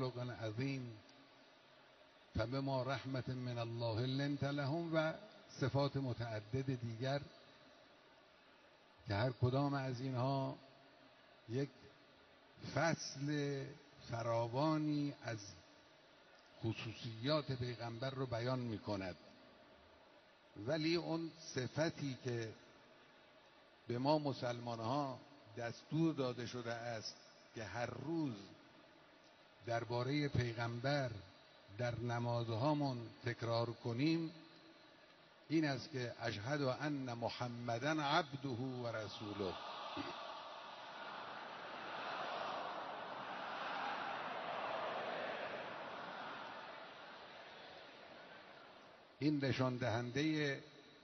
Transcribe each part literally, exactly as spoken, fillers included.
خلق عظیم فبما رحمت من الله لنت لهم و صفات متعدد دیگر که هر کدام از اینها یک فصل فراوانی از خصوصیات پیغمبر رو بیان می کند. ولی اون صفتی که به ما مسلمان ها دستور داده شده است که هر روز درباره پیغمبر در نمازهامون تکرار کنیم این است که اشهد ان محمدن عبده و رسوله. این نشان دهنده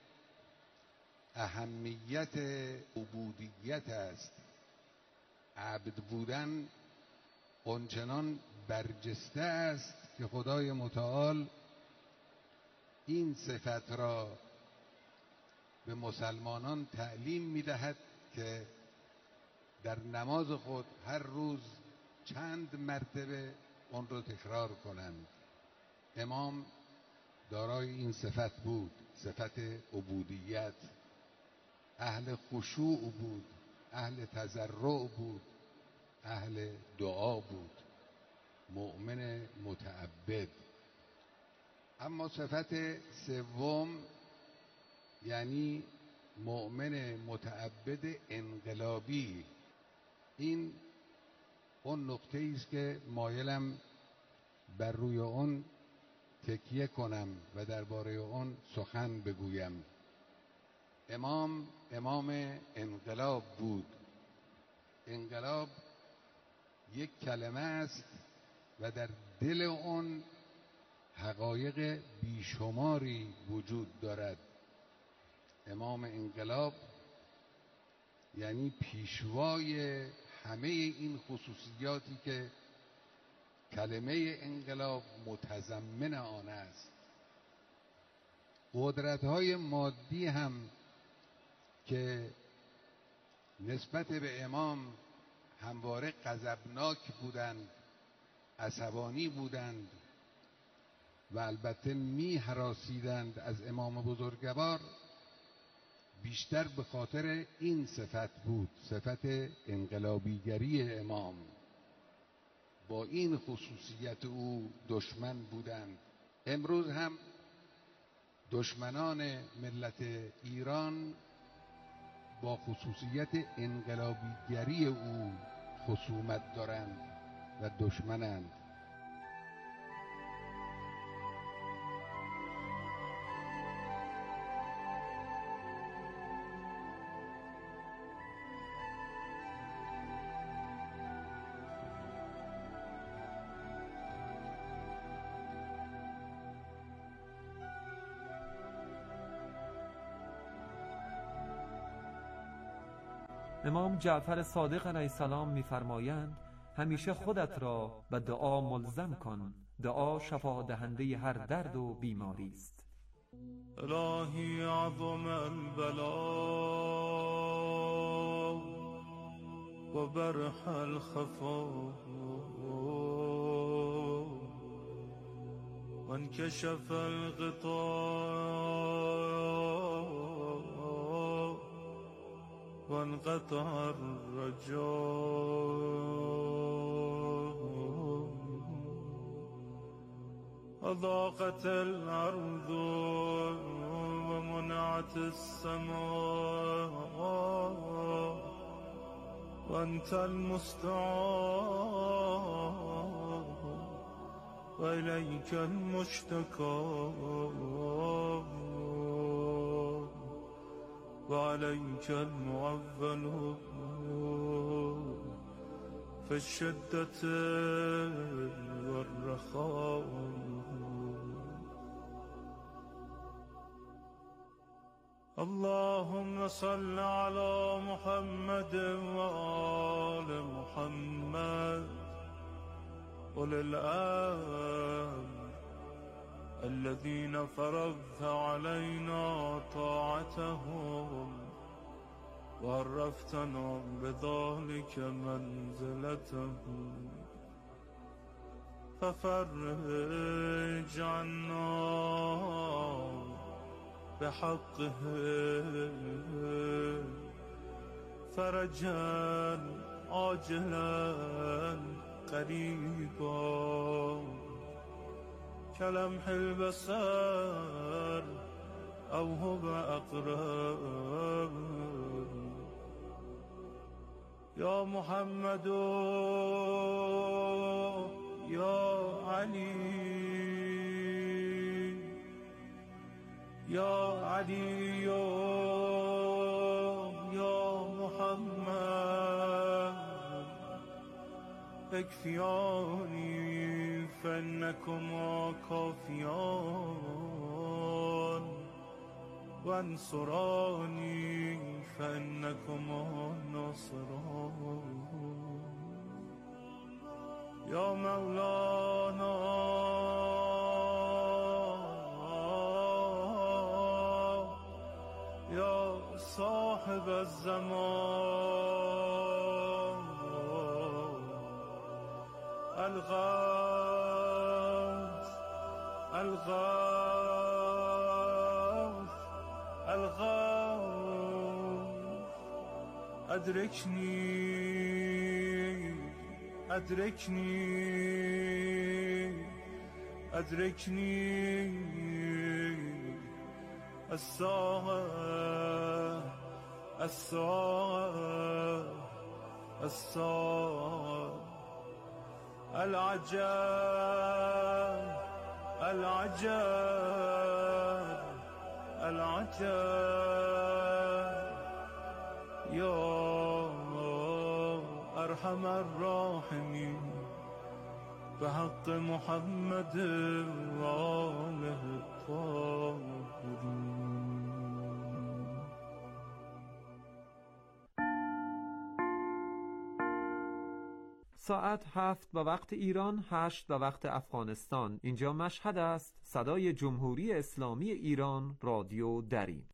اهمیت عبودیت است. عبد بودن اونچنان برجسته است که خدای متعال این صفت را به مسلمانان تعلیم می‌دهد که در نماز خود هر روز چند مرتبه اون را تکرار کنند. امام دارای این صفت بود، صفت عبودیت. اهل خشوع بود، اهل تضرع بود، اهل دعا بود، مؤمن متعبد. اما صفت سوم یعنی مؤمن متعبد انقلابی، این اون نقطه است که مایلم بر روی اون تکیه کنم و درباره اون سخن بگویم. امام امام انقلاب بود. انقلاب یک کلمه است و در دل اون حقایق بیشماری وجود دارد. امام انقلاب یعنی پیشوای همه این خصوصیاتی که کلمه انقلاب متضمن آن است. قدرت‌های مادی هم که نسبت به امام همواره غضبناک بودند، عصبانی بودند و البته می هراسیدند از امام بزرگوار، بیشتر به خاطر این صفت بود، صفت انقلابیگری امام. با این خصوصیت او دشمن بودند. امروز هم دشمنان ملت ایران با خصوصیت انقلابیگری او خصومت دارند و دشمنند. امام جعفر صادق علیه السلام می‌فرمایند همیشه خودت را به دعا ملزم کن. دعا شفا دهنده هر درد و بیماری است. الهی عظم البلا و برح الخفا و انکشف الغطاء وانقطع الرجاء وضاقت الأرض ومنعت السماء وأنت المستعان وإليك المشتكى وعليك المعول في الشدة والرخاء. اللهم صل على محمد وآل محمد أولي الأمر الذين فرضت علينا طاعتهم وعرفتنا بذلك منزلتهم. ففرج عنا بحقه فرجا عاجلا قريبا كلمح البصر أو هو أقرب يا محمد يا علي يا علي يا محمد اكفياني فإنكما كافيان وانصراني فإنكما ناصران يا مولانا يا صاحب الزمان الغوث الغوث الغوث أدركني أدركني أدركني الساعة الساعة الساعة العجب العجب العجب يا أرحم الراحمين بحق محمد وآله الطاهرين. ساعت هفت به وقت ایران، هشت به وقت افغانستان. اینجا مشهد است. صدای جمهوری اسلامی ایران، رادیو دریم.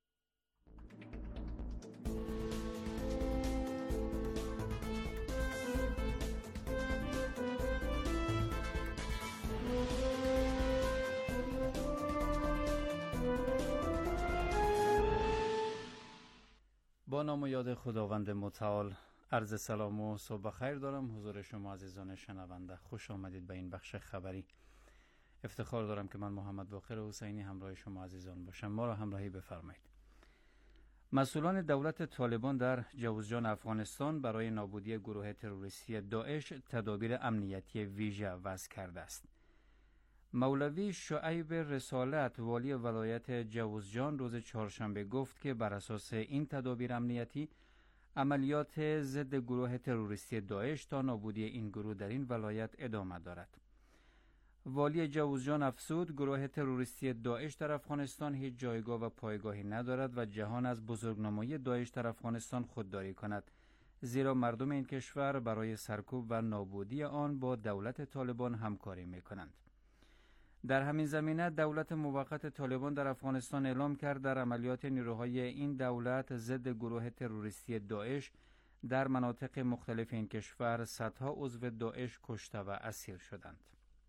با نام و یاد خداوند متعال عرض سلام و صبح خیر دارم حضور شما عزیزان شنونده. خوش آمدید به این بخش خبری. افتخار دارم که من محمد باقر حسینی همراه شما عزیزان باشم. ما را همراهی بفرمایید. مسئولان دولت طالبان در جوزجان افغانستان برای نابودی گروه تروریستی داعش تدابیر امنیتی ویژه وضع کرده است. مولوی شعیب رسالت والی ولایت جوزجان روز چهارشنبه گفت که بر اساس این تدابیر امنیتی عملیات ضد گروه تروریستی داعش تا نابودی این گروه در این ولایت ادامه دارد. والی جوزجان افزود گروه تروریستی داعش در افغانستان هیچ جایگاه و پایگاهی ندارد و جهان از بزرگنمایی داعش در افغانستان خودداری کند، زیرا مردم این کشور برای سرکوب و نابودی آن با دولت طالبان همکاری می کنند. در همین زمینه دولت موقت طالبان در افغانستان اعلام کرد در عملیات نیروهای این دولت ضد گروه تروریستی داعش در مناطق مختلف این کشور صدها عضو داعش کشته و اسیر شدند.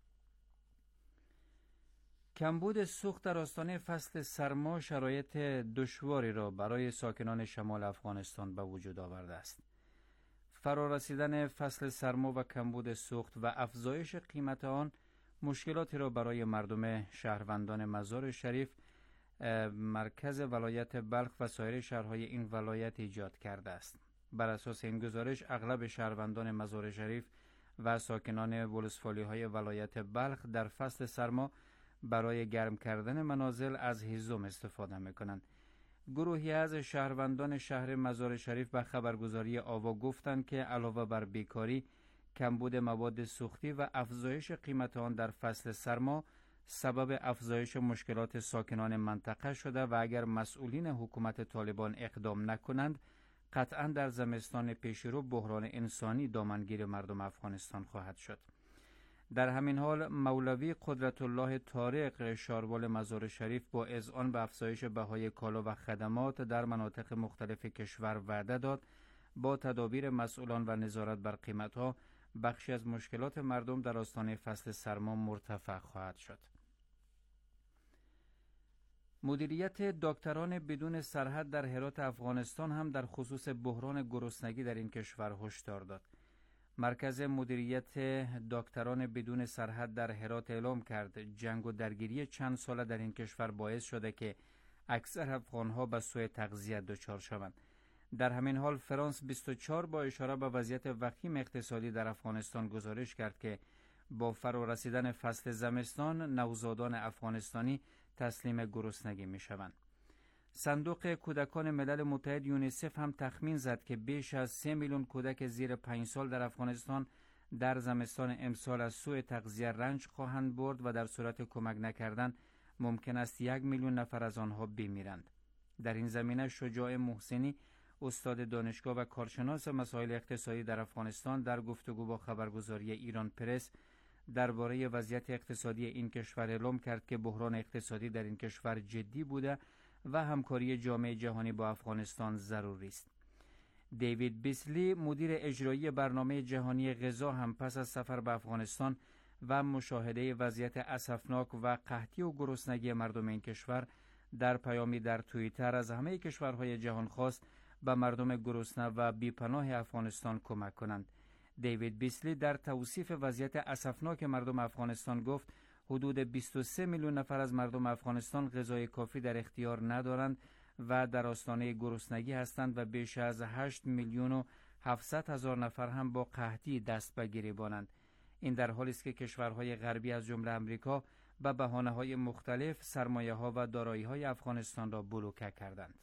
کمبود سوخت در آستانه فصل سرما شرایط دشواری را برای ساکنان شمال افغانستان به وجود آورده است. فرارسیدن فصل سرما و کمبود سوخت و افزایش قیمت آن مشکلاتی را برای مردم شهروندان مزار شریف، مرکز ولایت بلخ و سایر شهرهای این ولایت ایجاد کرده است. بر اساس این گزارش اغلب شهروندان مزار شریف و ساکنان ولسوالی های ولایت بلخ در فصل سرما برای گرم کردن منازل از هیزم استفاده می‌کنند. گروهی از شهروندان شهر مزار شریف به خبرگزاری آوا گفتند که علاوه بر بیکاری، کمبود مواد سوختی و افزایش قیمت آن در فصل سرما سبب افزایش مشکلات ساکنان منطقه شده و اگر مسئولین حکومت طالبان اقدام نکنند قطعاً در زمستان پیشرو بحران انسانی دامنگیر مردم افغانستان خواهد شد. در همین حال مولوی قدرت الله طارق شاروال مزار شریف با اذعان به افزایش بهای کالا و خدمات در مناطق مختلف کشور وعده داد با تدابیر مسئولان و نظارت بر قیمت‌ها بخشی از مشکلات مردم در آستانه فصل سرما مرتفع خواهد شد. مدیریت دکتران بدون سرحد در هرات افغانستان هم در خصوص بحران گرسنگی در این کشور هشدار داد. مرکز مدیریت دکتران بدون سرحد در هرات اعلام کرد جنگ و درگیری چند ساله در این کشور باعث شده که اکثر افغانها به سوء تغذیه دچار شوند. در همین حال فرانس بیست و چهار با اشاره به وضعیت وخیم اقتصادی در افغانستان گزارش کرد که با فرا رسیدن فصل زمستان نوزادان افغانستانی تسلیم گرسنگی می شوند. صندوق کودکان ملل متحد یونیسف هم تخمین زد که بیش از سه میلیون کودک زیر پنج سال در افغانستان در زمستان امسال از سوء تغذیه رنج خواهند برد و در صورت کمک نکردن ممکن است یک میلیون نفر از آنها بمیرند. در این زمینه شجاع محسنی، استاد دانشگاه و کارشناس مسائل اقتصادی در افغانستان، در گفتگو با خبرگزاری ایران پرس درباره وضعیت اقتصادی این کشور اعلام کرد که بحران اقتصادی در این کشور جدی بوده و همکاری جامعه جهانی با افغانستان ضروری است. دیوید بیسلی، مدیر اجرایی برنامه جهانی غذا، هم پس از سفر به افغانستان و مشاهده وضعیت اسفناک و قحطی و گرسنگی مردم این کشور در پیامی در توییتر از همه کشورهای جهان خواست به مردم گرسنه و بیپناه افغانستان کمک کنند. دیوید بیسلی در توصیف وضعیت اسفناک مردم افغانستان گفت حدود بیست و سه میلیون نفر از مردم افغانستان غذای کافی در اختیار ندارند و در آستانه گرسنگی هستند و بیش از هشت میلیون و هفتصد هزار نفر هم با قحطی دست به گریبانند. این در حالی است که کشورهای غربی از جمله امریکا به بهانه‌های مختلف سرمایه‌ها و دارایی‌های افغانستان را بلوکه کردند.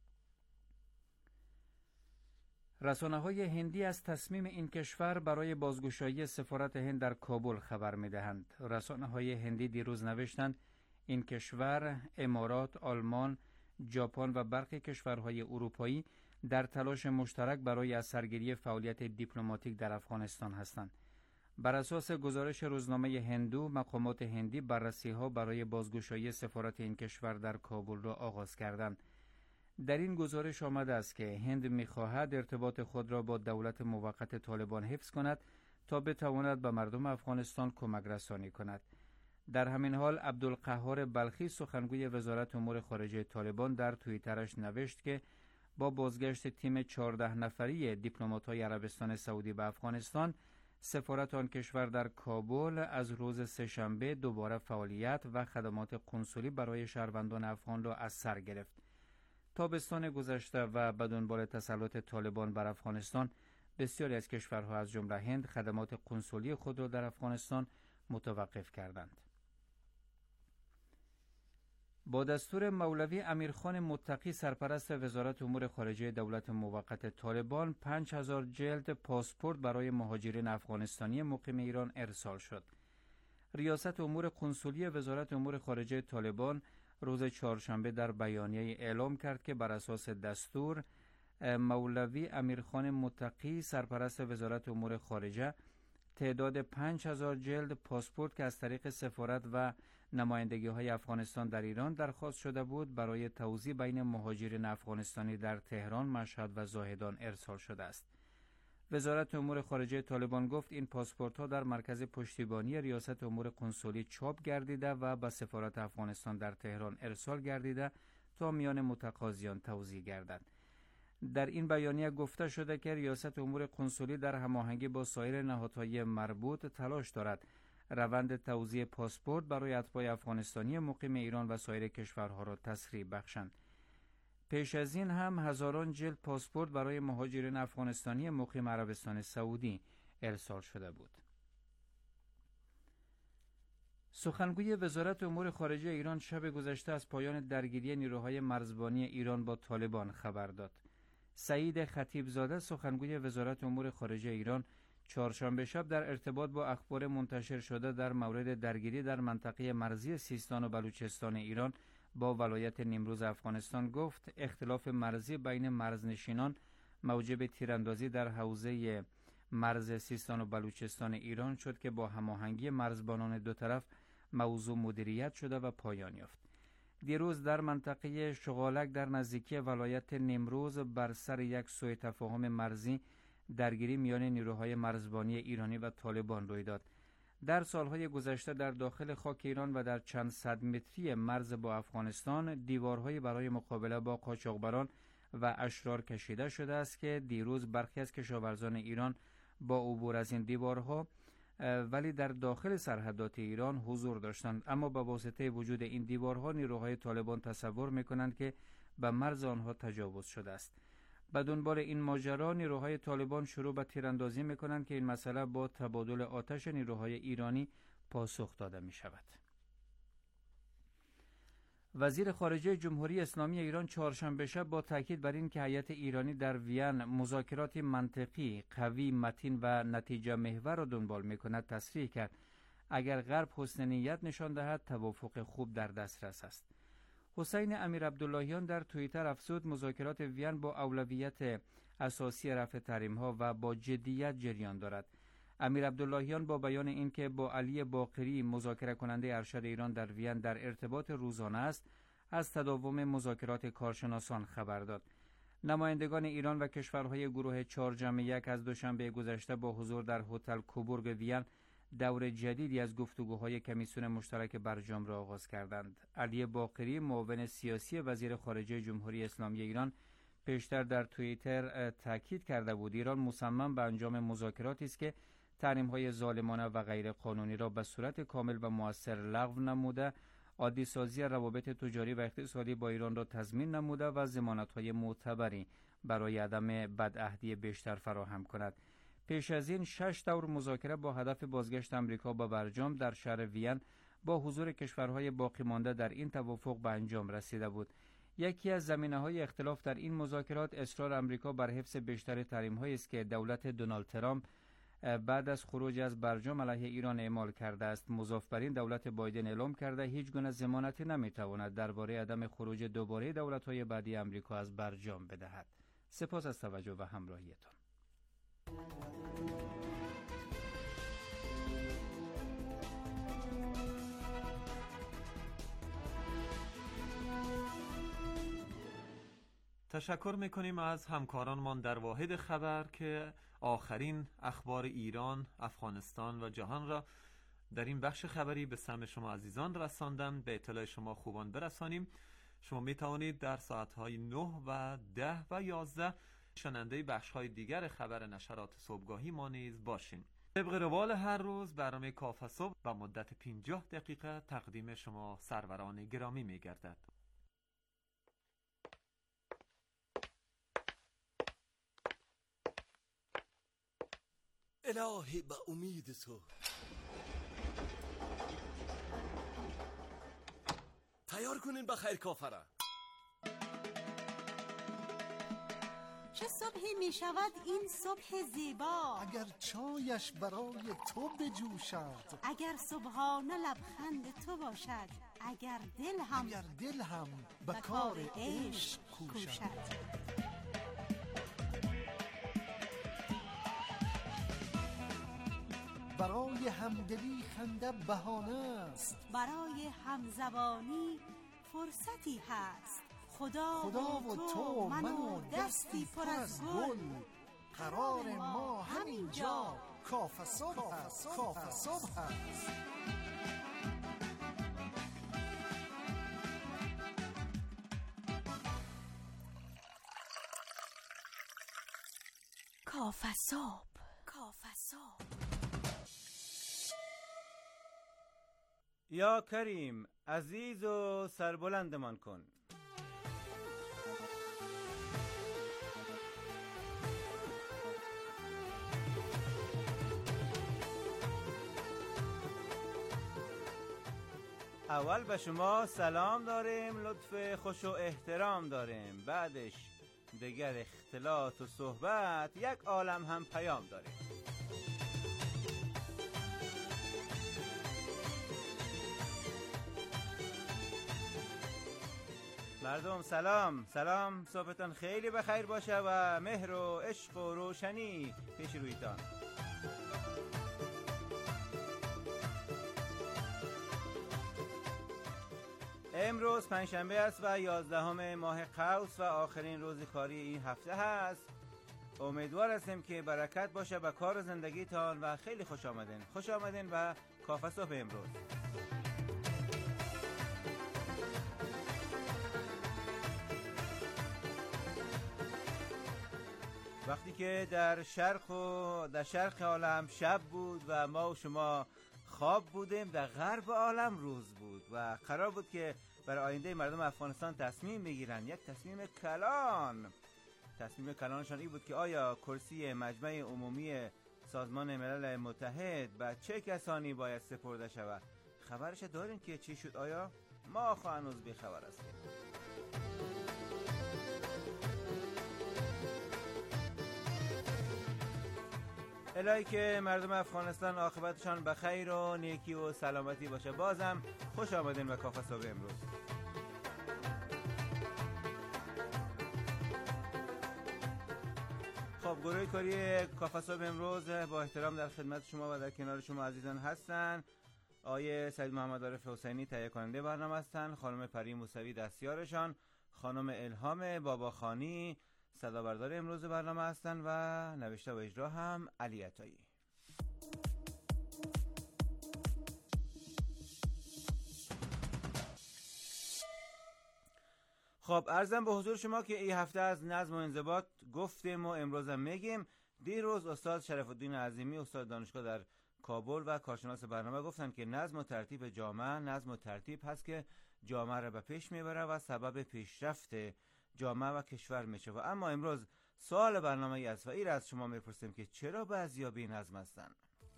رسانه‌های هندی از تصمیم این کشور برای بازگشایی سفارت هند در کابل خبر می‌دهند. رسانه‌های هندی دیروز نوشتند این کشور، امارات، آلمان، ژاپن و برخی کشورهای اروپایی در تلاش مشترک برای از سرگیری فعالیت دیپلماتیک در افغانستان هستند. بر اساس گزارش روزنامه هندو، مقامات هندی بررسی‌ها برای بازگشایی سفارت این کشور در کابل را آغاز کردند. در این گزارش آمده است که هند می‌خواهد ارتباط خود را با دولت موقت طالبان حفظ کند تا بتواند به مردم افغانستان کمک رسانی کند. در همین حال عبدالقهار بلخی، سخنگوی وزارت امور خارجه طالبان، در توییترش نوشت که با بازگشت تیم چهارده نفری دیپلمات‌های عربستان سعودی به افغانستان، سفارت آن کشور در کابل از روز سه‌شنبه دوباره فعالیت و خدمات قنسولی برای شهروندان افغان را از سر گرفت. تابستان گذشته و به دنبال تسلط طالبان بر افغانستان، بسیاری از کشورها از جمله هند خدمات قنسولی خود را در افغانستان متوقف کردند. با دستور مولوی امیرخان متقی، سرپرست وزارت امور خارجه دولت موقت طالبان، پنج هزار جلد پاسپورت برای مهاجرین افغانستانی مقیم ایران ارسال شد. ریاست امور قنسولی وزارت امور خارجه طالبان روز چهارشنبه در بیانیه اعلام کرد که بر اساس دستور مولوی امیرخان متقی، سرپرست وزارت امور خارجه، تعداد پنج هزار جلد پاسپورت که از طریق سفارت و نمایندگی‌های افغانستان در ایران درخواست شده بود برای توزیع بین مهاجرین افغانستانی در تهران، مشهد و زاهدان ارسال شده است. وزارت امور خارجه طالبان گفت این پاسپورت‌ها در مرکز پشتیبانی ریاست امور قنسولی چاپ گردیده و به سفارت افغانستان در تهران ارسال گردیده تا میان متقاضیان توزیع گردد. در این بیانیه گفته شده که ریاست امور قنسولی در هماهنگی با سایر نهادهای مربوط تلاش دارد روند توزیع پاسپورت برای اتباع افغانستانی مقیم ایران و سایر کشورها را تسریع بخشند. پیش از این هم هزاران جلد پاسپورت برای مهاجرین افغانستانی مقیم عربستان سعودی ارسال شده بود. سخنگوی وزارت امور خارجه ایران شب گذشته از پایان درگیری نیروهای مرزبانی ایران با طالبان خبر داد. سعید خطیبزاده، سخنگوی وزارت امور خارجه ایران، چهارشنبه شب در ارتباط با اخبار منتشر شده در مورد درگیری در منطقه مرزی سیستان و بلوچستان ایران با ولایت نیمروز افغانستان گفت اختلاف مرزی بین مرزنشینان موجب تیراندازی در حوزه مرز سیستان و بلوچستان ایران شد که با هماهنگی مرزبانان دو طرف موضوع مدیریت شده و پایان یافت. دیروز در منطقه شغالک در نزدیکی ولایت نیمروز بر سر یک سوء تفاهم مرزی درگیری میان نیروهای مرزبانی ایرانی و طالبان روی داد. در سالهای گذشته در داخل خاک ایران و در چند صد متری مرز با افغانستان دیوارهای برای مقابله با قاچاقبران و اشرار کشیده شده است که دیروز برخی از کشاورزان ایران با عبور از این دیوارها ولی در داخل سرحدات ایران حضور داشتند، اما به واسطه وجود این دیوارها نیروهای طالبان تصور میکنند که به مرز آنها تجاوز شده است. به دنبال این ماجرا نیروهای طالبان شروع به تیراندازی میکنند که این مسئله با تبادل آتش نیروهای ایرانی پاسخ داده می شود. وزیر خارجه جمهوری اسلامی ایران چهارشنبه شب با تاکید بر این که هیئت ایرانی در وین مذاکرات منطقی، قوی، متین و نتیجه محور را دنبال میکند تصریح کرد اگر غرب حسن نیت نشان دهد توافق خوب در دسترس است. حسین امیر عبداللهیان در توییتر افزود مذاکرات وین با اولویت اساسی رفع تحریم‌ها و با جدیت جریان دارد. امیر عبداللهیان با بیان اینکه با علی باقری مذاکره کننده ارشد ایران در وین در ارتباط روزانه است، از تداوم مذاکرات کارشناسان خبر داد. نمایندگان ایران و کشورهای گروه چهار جمع یک از دوشنبه گذشته با حضور در هتل کوبورگ وین دور جدیدی از گفتگوهای کمیسیون مشترک برجام را آغاز کردند. علی باقری معاون سیاسی وزیر خارجه جمهوری اسلامی ایران پیشتر در توییتر تاکید کرده بود ایران مصمم به انجام مذاکراتی است که تحریم‌های ظالمانه و غیر قانونی را به صورت کامل و مؤثر لغو نموده، عادی سازی روابط تجاری و اقتصادی با ایران را تضمین نموده و ضمانت‌های معتبری برای عدم بدعهدی بیشتر فراهم کند. پیش از این شش دور مذاکره با هدف بازگشت امریکا با برجام در شهر وین با حضور کشورهای باقی مانده در این توافق به انجام رسیده بود. یکی از زمینه‌های اختلاف در این مذاکرات اصرار امریکا بر حفظ بیشتر تحریم‌هایی است که دولت دونالد ترامپ بعد از خروج از برجام علیه ایران اعمال کرده است. مضاف بر این دولت بایدن اعلام کرده هیچ گونه ضمانتی نمیتواند درباره عدم خروج دوباره دولت‌های بعدی امریکا از برجام بدهد. سپاس از توجه و همراهیتان. تشکر میکنیم از همکارانمان در واحد خبر که آخرین اخبار ایران، افغانستان و جهان را در این بخش خبری به سمع شما عزیزان رساندن. به اطلاع شما خوبان برسانیم. شما می توانید در ساعتهای نه و ده و یازده شنونده بخش‌های دیگر خبر نشرات صبحگاهی ما نیز باشین. طبق روال هر روز برنامه کافه صبح با مدت پنجاه دقیقه تقدیم شما سروران گرامی می گردد. الهی به امید تو تیار کنین بخیر کافره. چه صبحی می شود این صبح زیبا، اگر چایش برای تو بجوشد، اگر صبحانه لبخند تو باشد، اگر دل هم اگر دل هم به کار عشق کوشد. برای همدلی خنده بهانه است، برای همزبانی فرصتی هست. خدا, خدا و تو من و دستی پر از گل، قرار ما همینجا کافه صبح هست. کافه صبح هست. کافه صبح. کافه صبح. یا کریم عزیز و سربلندمان کن. اول به شما سلام داریم، لطف خوش و احترام داریم، بعدش دیگر اختلاط و صحبت یک عالم هم پیام داریم. مردم سلام سلام، صبحتان خیلی بخیر باشه و مهر و عشق و روشنی پیش رویتان. امروز پنجشنبه است و یازدهم ماه قوس و آخرین روز کاری این هفته هست. امیدوار هستیم که برکت باشه به کار و زندگیتان و خیلی خوش آمدین. خوش آمدین و کافه صبح امروز. وقتی که در شرق و در شرق عالم شب بود و ما و شما خواب بودیم، در غرب عالم روز بود و قرار بود که برای آینده مردم افغانستان تصمیم بگیرن، یک تصمیم کلان. تصمیم کلانشان این بود که آیا کرسی مجمع عمومی سازمان ملل متحد به چه کسانی باید سپرده شود؟ خبرش دارین که چی شد؟ آیا ما هنوز بی خبر هستیم؟ الهی که مردم افغانستان عاقبتشان به خیر و نیکی و سلامتی باشه. بازم خوش آمدین به کافه صبح امروز. خب گروه کاری کافه صبح امروز با احترام در خدمت شما و در کنار شما عزیزان هستن. آیه سید محمد عارف حسینی تهیه کننده برنامه هستن، خانم پری موسوی دستیارشان، خانم الهام باباخانی صدا بردار امروز برنامه هستن و نوشته و اجرا هم علی عطایی. خب عرضم به حضور شما که این هفته از نظم و انضباط گفتیم و امروز هم میگیم. دیروز استاد شرف الدین عظیمی استاد دانشگاه در کابل و کارشناس برنامه گفتن که نظم و ترتیب جامعه نظم و ترتیب هست که جامعه را به پیش میبره و سبب پیشرفت جامعه و کشور میشه. و اما امروز سوال برنامه ای است و این را از شما میپرسیم که چرا بعضیا بی نظم هستن؟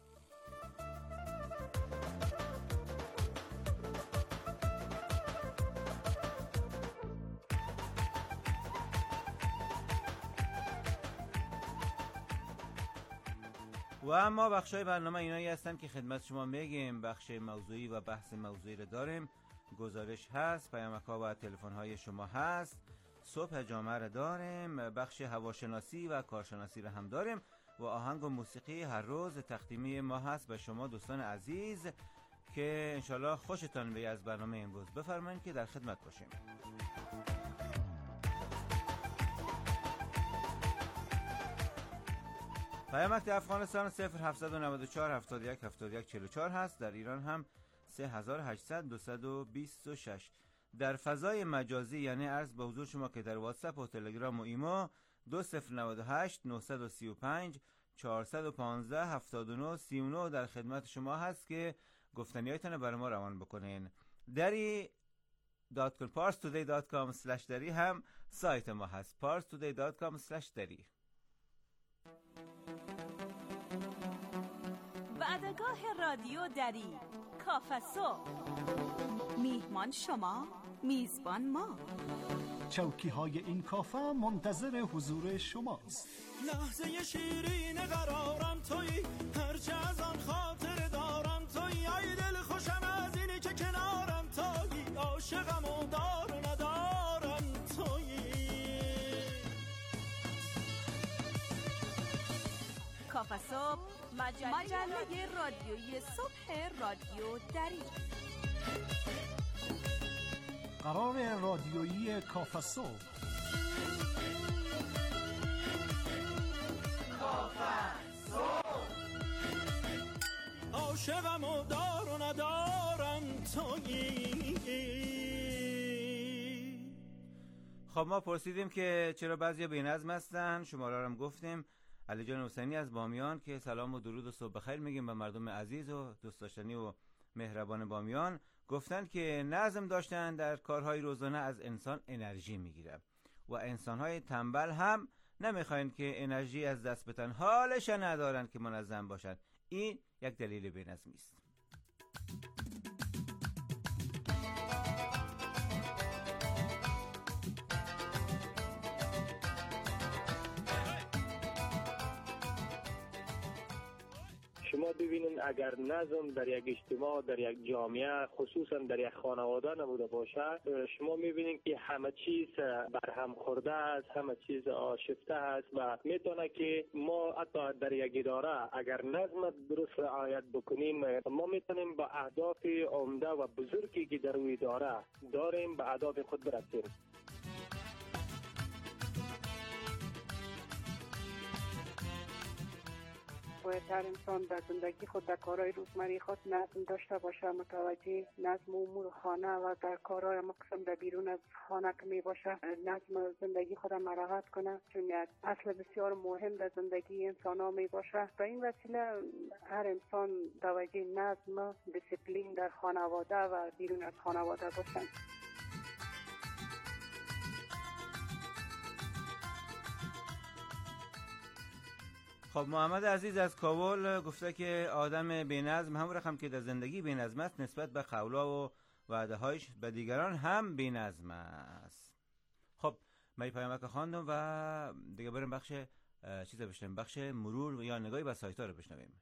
و اما بخشای برنامه اینایی هستن که خدمت شما میگیم. بخش موضوعی و بحث موضوعی رو داریم، گزارش هست، پیامک‌ها و تلفن‌های شما هست، صبح جامعه رو داریم، بخش هواشناسی و کارشناسی رو هم داریم و آهنگ و موسیقی هر روز تقدیمی ما هست به شما دوستان عزیز که انشالله خوشتان بیاد از برنامه امروز. بفرمایید که در خدمت باشیم. پیامک در افغانستان صفر هفتصد و نود و چهار هفتاد و یک هفتاد و یک چهل و چهار هست، در ایران هم سه هزار و هشتصد دویست و بیست و شش. در فضای مجازی یعنی عرض به حضور شما که در واتساپ و تلگرام و ایمو دو صفر نود و هشت نهصد و سی و پنج چهارصد و پانزده هفتاد و نه سی و نه در خدمت شما هست که گفتنیایتان برای ما روان بکنین. دری دات کام پارس تودی دات کام اسلش دری هم سایت ما هست، پارس تودی دات کام اسلش دری. وعدگاه رادیو دری، کافه صبح. میهمان شما، میزبان ما. چوکی های این کافه منتظر حضور شماست. لحظه شیرین قرارم تویی، هرچه از آن خاطر دارم تویی. ای دل خوشم از اینی که کنارم تویی، عاشقم و دار و ندارم تویی. کافه صبح، مجله, مجله رادیویی صبح رادیو دری. قرار رادیویی کافه صبح. کافه صبح. عاشقم و دار و ندارم تویی. خب ما پرسیدیم که چرا بعضیا بی‌نظم هستن، شماره رو هم گفتیم. علی جان حسینی از بامیان که سلام و درود و صبح بخیر میگیم به مردم عزیز و دوست داشتنی و مهربان بامیان. گفتن که نظم داشتن در کارهای روزانه از انسان انرژی میگیره و انسانهای تنبل هم نمیخواین که انرژی از دست بتن، حالش ندارن که منظم باشن. این یک دلیل بی‌نظمی است. شما ببینید اگر نظم در یک اجتماع، در یک جامعه، خصوصا در یک خانواده نبوده باشه، شما میبینید که همه چیز برهم خورده است، همه چیز آشفته است و میتونه که ما حتی در یک اداره اگر نظم درست رعایت بکنیم، ما میتونیم به اهداف عمده و بزرگی که در اون اداره داریم به اهداف خود برسیم. باید هر انسان در زندگی خود در کارهای روزمره خود نظم داشته باشه، متوجه نظم امور خانه و در کارهای مقسم در بیرون از خانه که می باشه نظم زندگی خود مراعات کنه، چون یک اصل بسیار مهم در زندگی انسان ها می باشه. به این وسیله هر انسان توجه نظم دیسیپلین در خانواده و بیرون از خانواده باشند. خب محمد عزیز از کابل گفته که آدم بی‌نظم همون رقم که در زندگی بی‌نظم است نسبت به قولا و وعده‌هایش به دیگران هم بی‌نظم است. خب من پیامک خواندم و دیگه بریم بخش چیزا بشنویم، بخش مرور یا نگاهی به سایت‌ها رو بشنویم.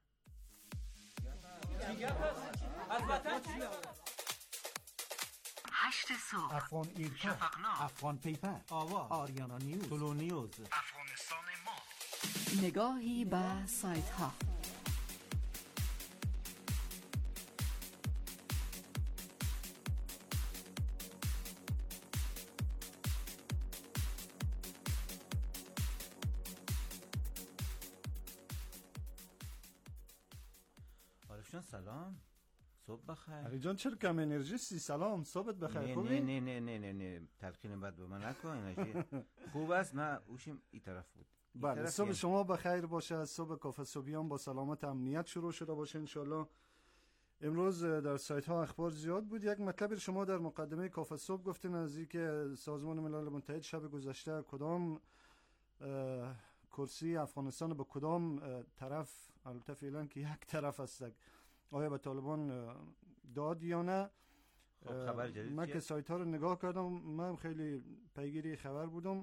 هشت صبح، افغان ایرکا، شفقنامه، افغان پیپر، آواز، آریانا نیوز، تولو نیوز، افغانستان ما. نگاهی به سایت ها. آرشان سلام، صبح بخیر. علی جان چرا کم انرژی سی؟ سلام، صبحت بخیر. خوبی؟ نه نه نه نه نه تلقین بد به من نکن، انرژی خوب است. نه اوشیم این طرف بود. بله، صبح شما بخیر باشه. صبح کافه صبحیان با سلامت امنیت شروع شده باشه انشالله. امروز در سایت ها اخبار زیاد بود. یک مطلب شما در مقدمه کافه صبح گفتین از اینکه سازمان ملل متحد شب گذشته کدام کرسی افغانستان به کدام طرف، البته فعلا که یک طرف است، آیا به طالبان داد یا نه. خب خبر جدید من که سایت ها رو نگاه کردم، من خیلی پیگیری خبر بودم،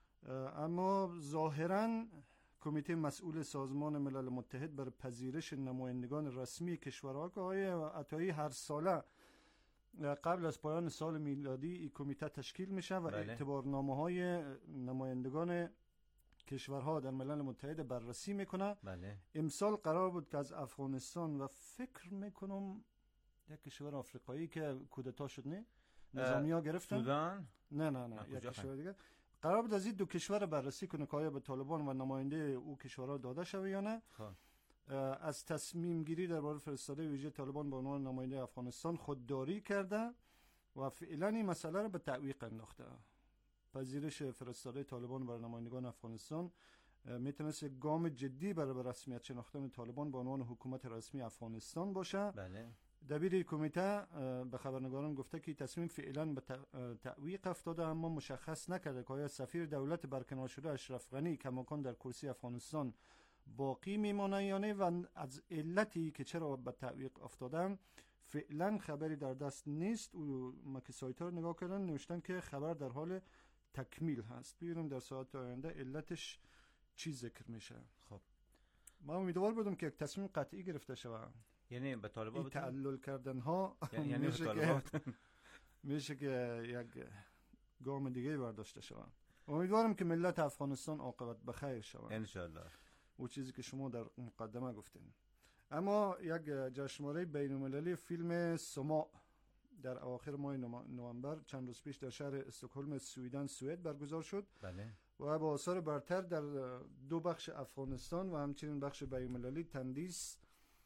اما ظاهرا کمیته مسئول سازمان ملل متحد بر پذیرش نمایندگان رسمی کشورها که آقای عطایی هر ساله قبل از پایان سال میلادی این کمیته تشکیل میشه و بله. اعتبارنامه های نمایندگان کشورها در ملل متحد بررسی میکنه. بله. امسال قرار بود که از افغانستان و فکر میکنم یک کشور آفریقایی که کودتا شد، نه نظامی ها گرفتن سودان، نه نه نه یک کشور دیگه قرار بود از این دو کشور بررسی کنه که آیا به طالبان و نماینده او کشورها داده شوه یا نه. از تصمیم گیری درباره فرستاده ویژه طالبان به عنوان نماینده افغانستان خودداری کرده و فعلا این مسئله رو به تعویق انداخته. پذیرش فرستاده طالبان بر نمایندگان افغانستان میتونست یک گام جدی برای رسمیت شناختن طالبان به عنوان حکومت رسمی افغانستان باشه. بله. دبیر کمیته به خبرنگاران گفته که تصمیم فعلا به تعویق افتاده، اما مشخص نکرده که آیا سفیر دولت برکنار شده اشرف غنی کماکان در کرسی افغانستان باقی میمانه یا نه و از علتی که چرا به تعویق افتادن فعلا خبری در دست نیست. و ما که سایت ها رو نگاه کردن نوشتن که خبر در حال تکمیل هست. ببینیم در ساعت آینده علتش چی ذکر میشه. خب ما امیدوار بودم که یک تصمیم قطعی گرفته شود، یعنی به طالبان تعلل کردن ها یعنی میشه که میشه که یک گام دیگه برداشته شود. امیدوارم که ملت افغانستان عاقبت بخیر شود ان شاء الله. او چیزی که شما در مقدمه گفتین. اما یک جشنواره بین‌المللی فیلم سما در اواخر ماه نوامبر چند روز پیش در شهر استکهلم سوئیدن سوئد برگزار شد. بله. و با آثار برتر در دو بخش افغانستان و همچنین بخش بین‌المللی تندیس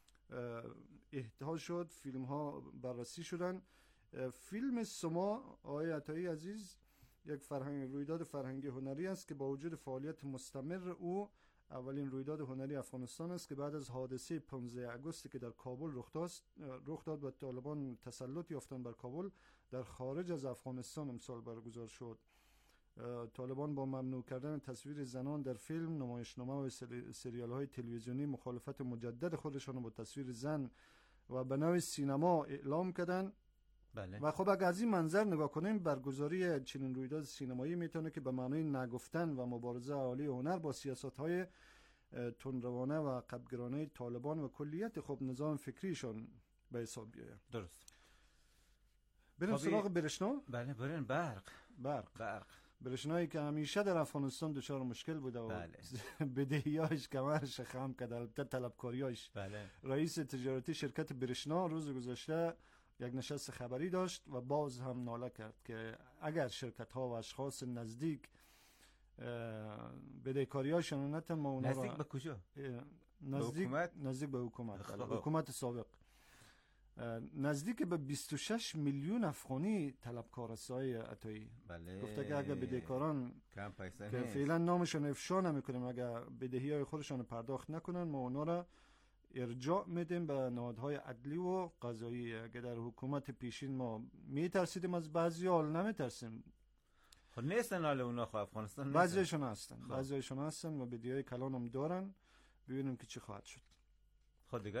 اهدا شد. فیلم ها بررسی شدن. فیلم سما آقای عطایی عزیز یک فرهنگ رویداد فرهنگی هنری است که با وجود فعالیت مستمر او اولین رویداد هنری افغانستان است که بعد از حادثه پانزده آگوست که در کابل رخ داد رخ داد و طالبان تسلط یافتند بر کابل در خارج از افغانستان امسال برگزار شد. طالبان با ممنوع کردن تصویر زنان در فیلم، نمایشنامه و سریال های تلویزیونی مخالفت مجدد خودشان با تصویر زن و به نوع سینما اعلام کردن. بله. و خب اگر از این منظر نگاه کنیم برگزاری چنین رویداد سینمایی میتونه که به معنای نگفتن و مبارزه عالی هنر با سیاست‌های تندروانه و قبگرانه طالبان و کلیت خب نظام فکریشان به حساب بیاید. درست. بریم سراغ برشنا؟ بله بریم. برق برق برق برشنایی که همیشه در افغانستان دچار مشکل بوده و بله. بدهیاش کمرش خم کرده، البته طلبکاریاش. بله. رئیس تجارتی شرکت برشنا روز گذشته یک نشست خبری داشت و باز هم ناله کرد که اگر شرکت ها و اشخاص نزدیک بدهکاریاشون نتن ما اونا نزدیک به کجا؟ نزدیک نزدیک به حکومت بله. حکومت سابق نزدیک به بیست و شش میلیون افغانی طلبکار است های عطایی. بله. گفته که اگر بدهکاران کم پیسه که فعلا نامشون افشا نمیکنیم، اگر بدهی های خودشان پرداخت نکنن، ما اونا را ارجاع میدیم به نهادهای عدلی و قضایی. اگر در حکومت پیشین ما میترسیدیم از بعضی حال نمیترسیم. خب نیستن حال اونا خب افغانستان بعضیشون هستن خب. بعضیشون هستن و بدهی کلان هم دارن. ببینیم که چی خواهد شد. خب دیگه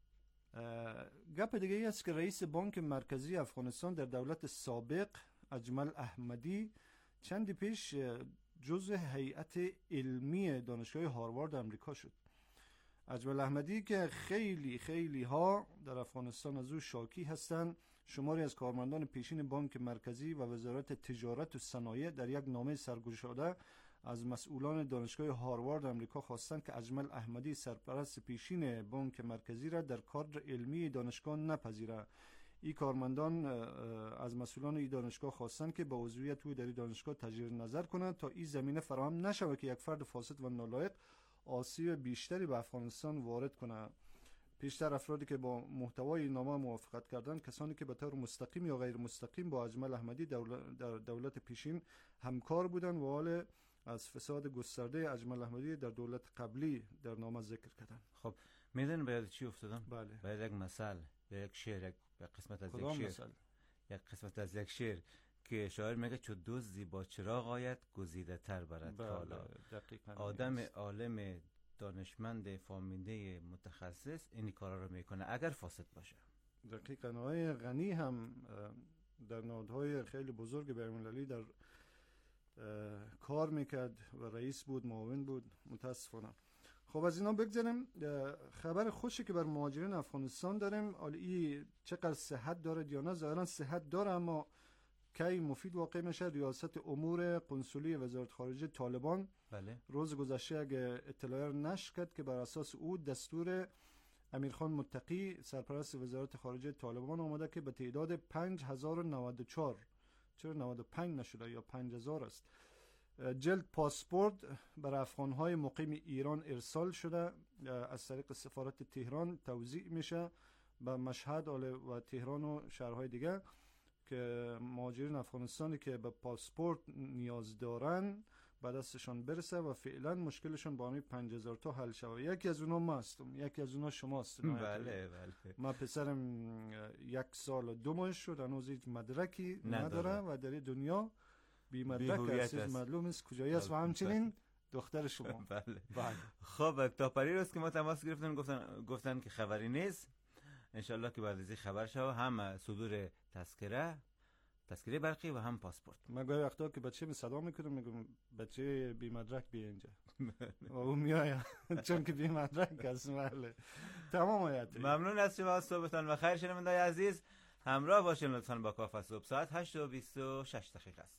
گپ دیگه ای است که رئیس بانک مرکزی افغانستان در دولت سابق اجمل احمدی چندی پیش جزء هیئت علمی دانشگاه هاروارد آمریکا شد. اجمل احمدی که خیلی خیلی ها در افغانستان از او شاکی هستند، شماری از کارمندان پیشین بانک مرکزی و وزارت تجارت و صنایع در یک نامه سرگشاده از مسئولان دانشگاه هاروارد آمریکا خواستند که اجمل احمدی سرپرست پیشین بانک مرکزی را در کادر علمی دانشگاه نپذیره. این کارمندان از مسئولان این دانشگاه خواستند که با عضویت او در این دانشگاه تجدید نظر کنند تا این زمینه فراهم نشود که یک فرد فاسد و نالایق آسیب بیشتری به افغانستان وارد کنه. پیشتر افرادی که با محتوای نامه موافقت کردند کسانی که به طور مستقیم یا غیر مستقیم با اجمل احمدی دولت در دولت پیشین همکار بودند و حال از فساد گسترده اجمل احمدی در دولت قبلی در نامه ذکر کردن. خب میدونی باید چی افتادم؟ بله. باید یک مثل، یک شعر، یک قسمت از یک شعر مثل؟ یک قسمت از یک شعر که شاعر میگه چو دزدی با چراغ آید گزیده تر برد کالا. آدم عالم دانشمند فهمیده متخصص این کارا رو میکنه اگر فاسد باشه. دقیقاً. آقای غنی هم در نهادهای خیلی بزرگ بین‌المللی در کار میکرد و رئیس بود، معاون بود. متاسفانه. خب از اینا بگذاریم. خبر خوشی که بر مهاجرین افغانستان داریم، حالا این چقدر صحت داره یا نه، ظاهرا صحت داره اما کی مفید واقع میشه. ریاست امور قنصلی وزارت خارجه طالبان بله. روز گذشته اگه اطلاع نشر کرد که بر اساس او دستور امیرخان متقی سرپرست وزارت خارجه طالبان آمده که به تعداد پنج هزار و نود و چهار، چرا نود و پنج نشده یا پنج هزار است، جلد پاسپورت برای افغانهای مقیم ایران ارسال شده. از طریق سفارت تهران توزیع میشه به مشهد و تهران و شهرهای دیگه که مهاجرین افغانستانی که به پاسپورت نیاز دارن به دستشان برسه و فعلا مشکلشون با همین پنج هزار تا حل شود. یکی از اونها ما هستم، یکی از اونها شما هستم. بله بله. ما پسرم یک سال و دو ماه شد، هنوز هیچ مدرکی نداره و در دنیا بی مدرک است، معلوم است کجایی است. و همچنین دختر شما. بله بله. خب تا پریروز که ما تماس گرفتن گفتن گفتن که خبری نیست. انشالله که بعد از این خبر شو هم صدور تذکره تذکره برقی و هم پاسپورت. من گاهی وقتا که بچه می صدا میکنم میگم بچه بی مدرک بیا اینجا و اون میآید چون که بی مدرک است. بله تمام آیت. ممنون از شما، صبحتان بخیر. شنوندگان عزیز همراه باشین لطفاً با کافه صبح. ساعت هشت و بیست و شش دقیقه است.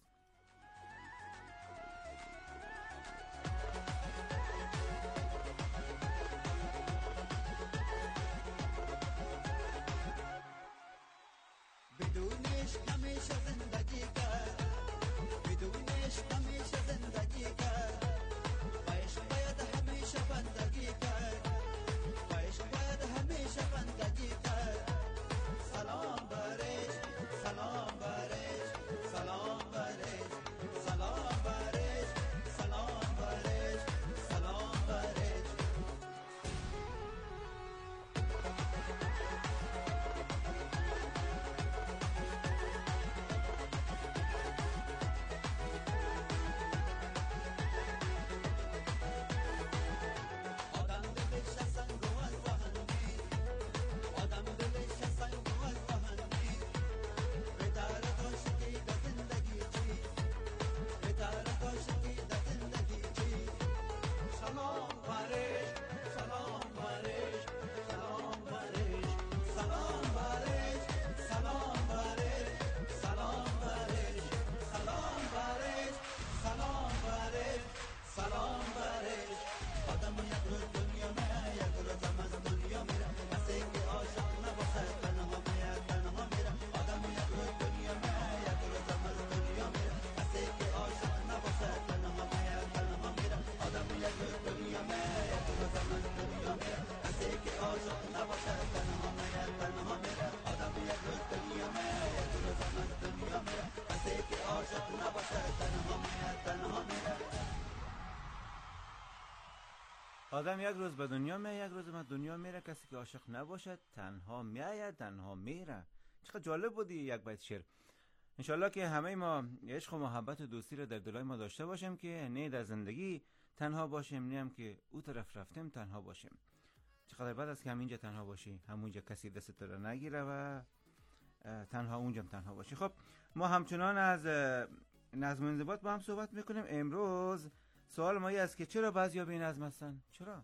آدم یک روز به دنیا میاد، یک روز به دنیا میره. کسی که عاشق نباشد تنها میآید، تنها میره. چقدر جالب بودی یک بیت شعر. انشالله که همه ما عشق و محبت و دوستی رو در دلای ما داشته باشیم که نه در زندگی تنها باشیم، نه هم که او طرف رفتیم تنها باشیم. چقدر بد است که همینجا تنها باشی، همونجا کسی دست تو رو نگیره و تنها اونجا تنها باشی. خب ما همچنان از نظم و انضباط با هم صحبت میکنیم. امروز سوال ما این است که چرا بعضیا بی‌نظم هستن؟ چرا؟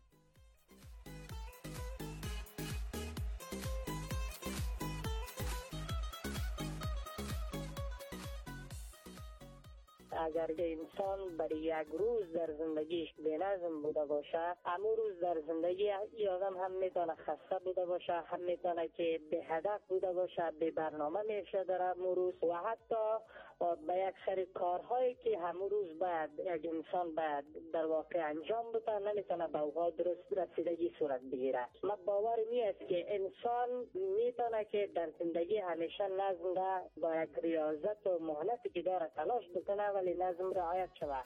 اگر انسان برای یک روز در زندگیش بینظم بوده باشه، همون روز در زندگی ای آدم هم میتونه خسته بوده باشه، هم میتونه که به هدف بوده باشه، به برنامه میشه در همون روز، و حتی به یک سری کارهایی که همون روز باید یک انسان باید در واقع انجام بده نمیتونه به اوقات درست رسیدگی صورت بگیره. من باورم این است که انسان میتونه که در زندگی همیشه نظم را با یک ریاضت و مهلتی که داره تلاش بکنه ولی نظم رعایت شود.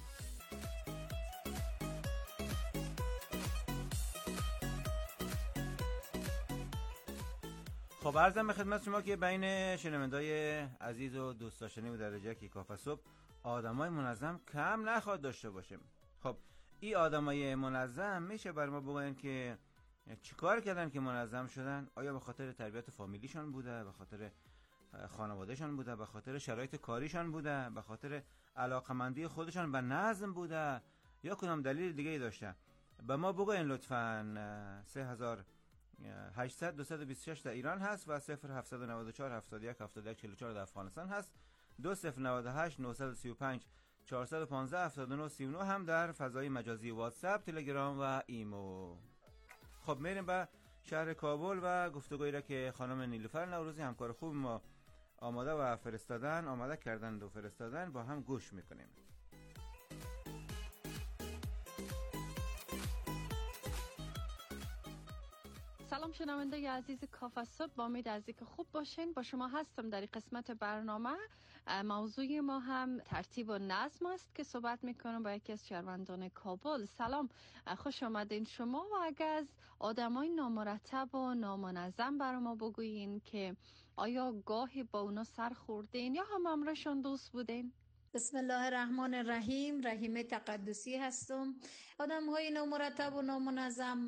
خب عرضم به خدمت شما که بین شنوندای عزیز و دوست داشتنی و درجه که کافه صبح آدمای منظم کم نخواد داشته باشیم. خب این آدمای منظم میشه بر ما بگوین که چیکار کردن که منظم شدن؟ آیا به خاطر تربیت فامیلیشان بوده، به خاطر خانوادهشان بوده، به خاطر شرایط کاریشان بوده، به خاطر علاقمندی خودشان به نظم بوده، یا کدام دلیل دیگه ای داشته؟ به ما بگوین لطفاً. سه هزار و هشتصد دویست و بیست و شش در ایران هست و صفر هفتصد و نود و چهار هفتاد و یک هفتاد و یک چهل و چهار در افغانستان هست. دو صفر نود و هشت نهصد و سی و پنج چهارصد و پانزده هفتاد و نه سی و نه هم در فضای مجازی واتساپ، تلگرام و ایمو. خب میریم به شهر کابل و گفتگویی را که خانم نیلوفر نوروزی همکار خوب ما آماده و فرستادن آماده کردن و فرستادن با هم گوش میکنیم. سلام شنونده عزیز کافه صبح، با امید از اینکه خوب باشین. با شما هستم در قسمت برنامه. موضوع ما هم ترتیب و نظم است که صحبت میکنم با یکی از شهروندان کابل. سلام، خوش آمدین شما. و اگر از آدمای نامرتب و نامنظم برای ما بگویین که آیا گاهی با اونا سر خوردین یا هم امرشان دوست بودین؟ بسم الله الرحمن الرحیم. رحیم تقدسی هستم. آدم های نامرتب و نامنظم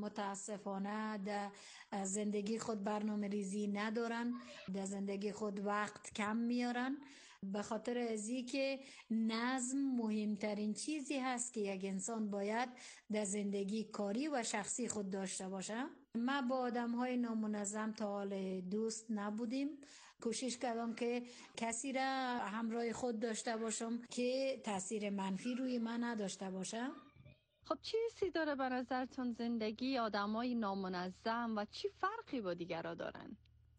متاسفانه در زندگی خود برنامه ریزی ندارن، در زندگی خود وقت کم میارن، به خاطر ازی که نظم مهمترین چیزی هست که یک انسان باید در زندگی کاری و شخصی خود داشته باشه. ما با آدم های نامنظم تا حال دوست نبودیم. کوشش کردم که کسی را همراه خود داشته باشم که تاثیر منفی روی من نداشته باشه. خب چی حسی داره به نظرتون زندگی آدمای نامنظم و چی فرقی با دیگرها دارن؟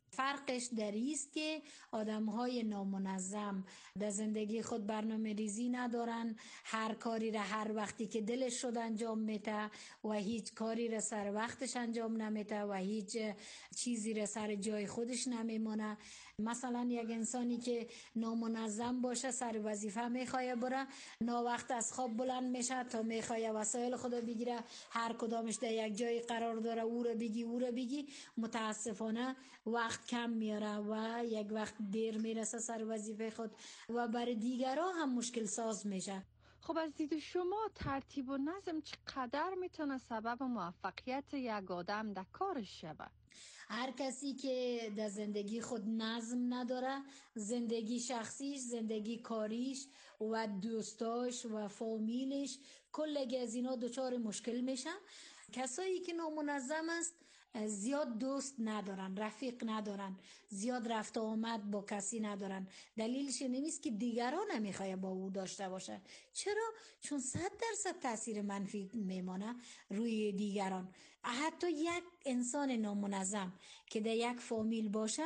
فرقش در است که آدم‌های نامنظم در زندگی خود برنامه ریزی ندارن، هر کاری را هر وقتی که دلش شد انجام میده و هیچ کاری را سر وقتش انجام نمیده و هیچ چیزی را سر جای خودش نمیمونه. مثلا یک انسانی که نامنظم باشه سر وظیفه میخواه بره، نا وقت از خواب بلند میشه تا میخواه وسایل خدا بگیره، هر کدامش در یک جای قرار داره، او را بگی او را بگی، متاسفانه وقت کم میاره و یک وقت دیر میرسه سر وظیفه خود و برای دیگران هم مشکل ساز میشه. خب از دید شما ترتیب و نظم چقدر میتونه سبب موفقیت یک آدم در کارش شود؟ هر کسی که در زندگی خود نظم نداره، زندگی شخصیش، زندگی کاریش و دوستاش و فامیلش کلگی از اینا دچار مشکل میشن. کسایی که نامنظم است زیاد دوست ندارن، رفیق ندارن، زیاد رفت و آمد با کسی ندارن. دلیلش نمیست که دیگران نمیخواه با او داشته باشه. چرا؟ چون صد درصد تاثیر منفی میمانه روی دیگران. حتی یک انسان نامنظم که در یک فامیل باشه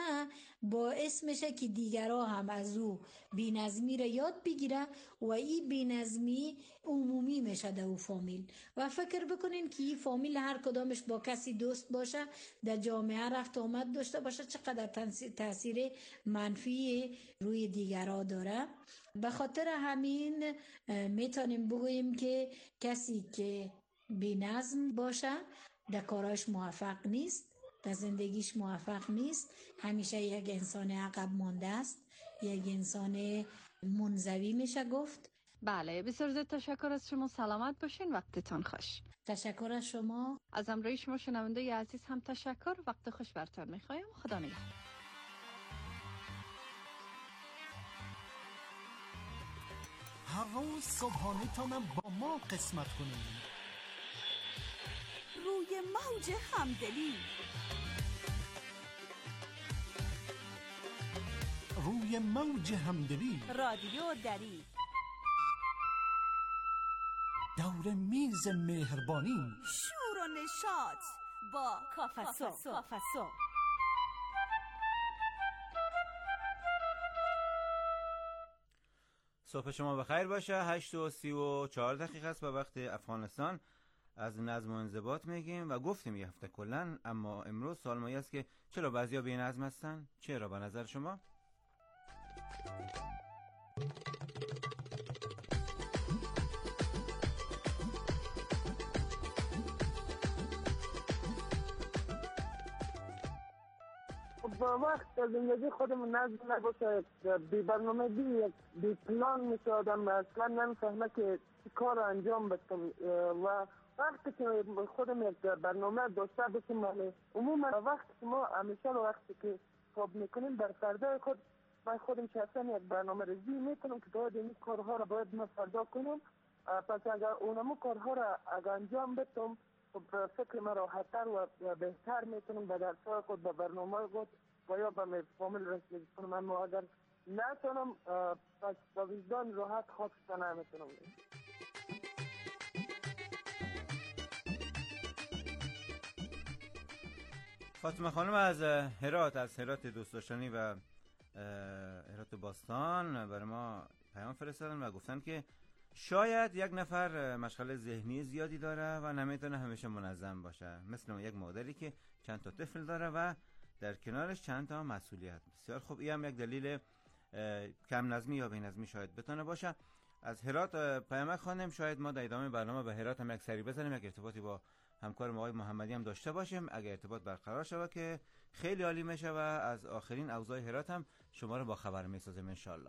باعث میشه که دیگران هم از او بی‌نظمی را یاد بگیره و این بی‌نظمی عمومی میشه در او فامیل. و فکر بکنین که این فامیل هر کدامش با کسی دوست باشه، در جامعه رفت آمد داشته باشه، چقدر تاثیر منفی روی دیگران داره. به خاطر همین میتونیم بگوییم که کسی که بی‌نظم باشه، در کارش موفق نیست، در زندگیش موفق نیست، همیشه یک انسان عقب مانده است، یک انسان منزوی میشه گفت. بله، بسیار زیاد تشکر از شما. سلامت باشین، وقتتان خوش. تشکر از شما. از همراهی شما شنونده عزیز هم تشکر. وقت خوش برتان میخوایم. خدا نگهدار. هر روز صبحانه تا با ما قسمت کنیم. روی موج همدلی، روی موج همدلی، رادیو دری، دور میز مهربانی، شور و نشاط با کافسو. صبح شما بخیر باشه. هشت و سی و چهار دقیقه است به وقت افغانستان. از نظم و انضباط میگیم و گفتیم یه هفته کلن، اما امروز سوال مایه است که چرا بعضیا بی نظم هستن؟ چرا به نظر شما؟ با وقت زندگی خودمون نظم نباشه، بی برنامه بی بی پلان میشه آدم، اصلا نمیفهمه که کار رو انجام بدم و وقتی که خودم یک برنامه داشته باشم، عموما وقتی که ما همیشه وقتی که خواب میکنیم بر فردا خود من خودم شخصا یک برنامه ریزی میکنم که باید این کارها رو باید من فردا کنم. پس اگر اونمو کارها رو اگر انجام بدم خب فکر من راحت‌تر و بهتر میتونم به درس‌های خود، به برنامه خود و یا به فامیل رسیدگی کنم. اما اگر نتونم پس با وجدان راحت خوابش نمیتونم. فاطمه خانم از هرات، از هرات دوست داشتنی و هرات باستان برای ما پیام فرستادن و گفتن که شاید یک نفر مشغله ذهنی زیادی داره و نمیتونه همیشه منظم باشه، مثل یک مادری که چند تا طفل داره و در کنارش چند تا مسئولیت. بسیار خوب، این هم یک دلیل کم نظمی یا بی‌نظمی شاید بتونه باشه. از هرات پیام خانم، شاید ما در ادامه برنامه به هرات هم یک سری بزنیم، یک ارتباطی با همکار آقای محمدی هم داشته باشیم. اگر ارتباط برقرار شود که خیلی عالی میشه و از آخرین اوضاع هرات هم شما رو با خبر میسازیم ان شاء الله.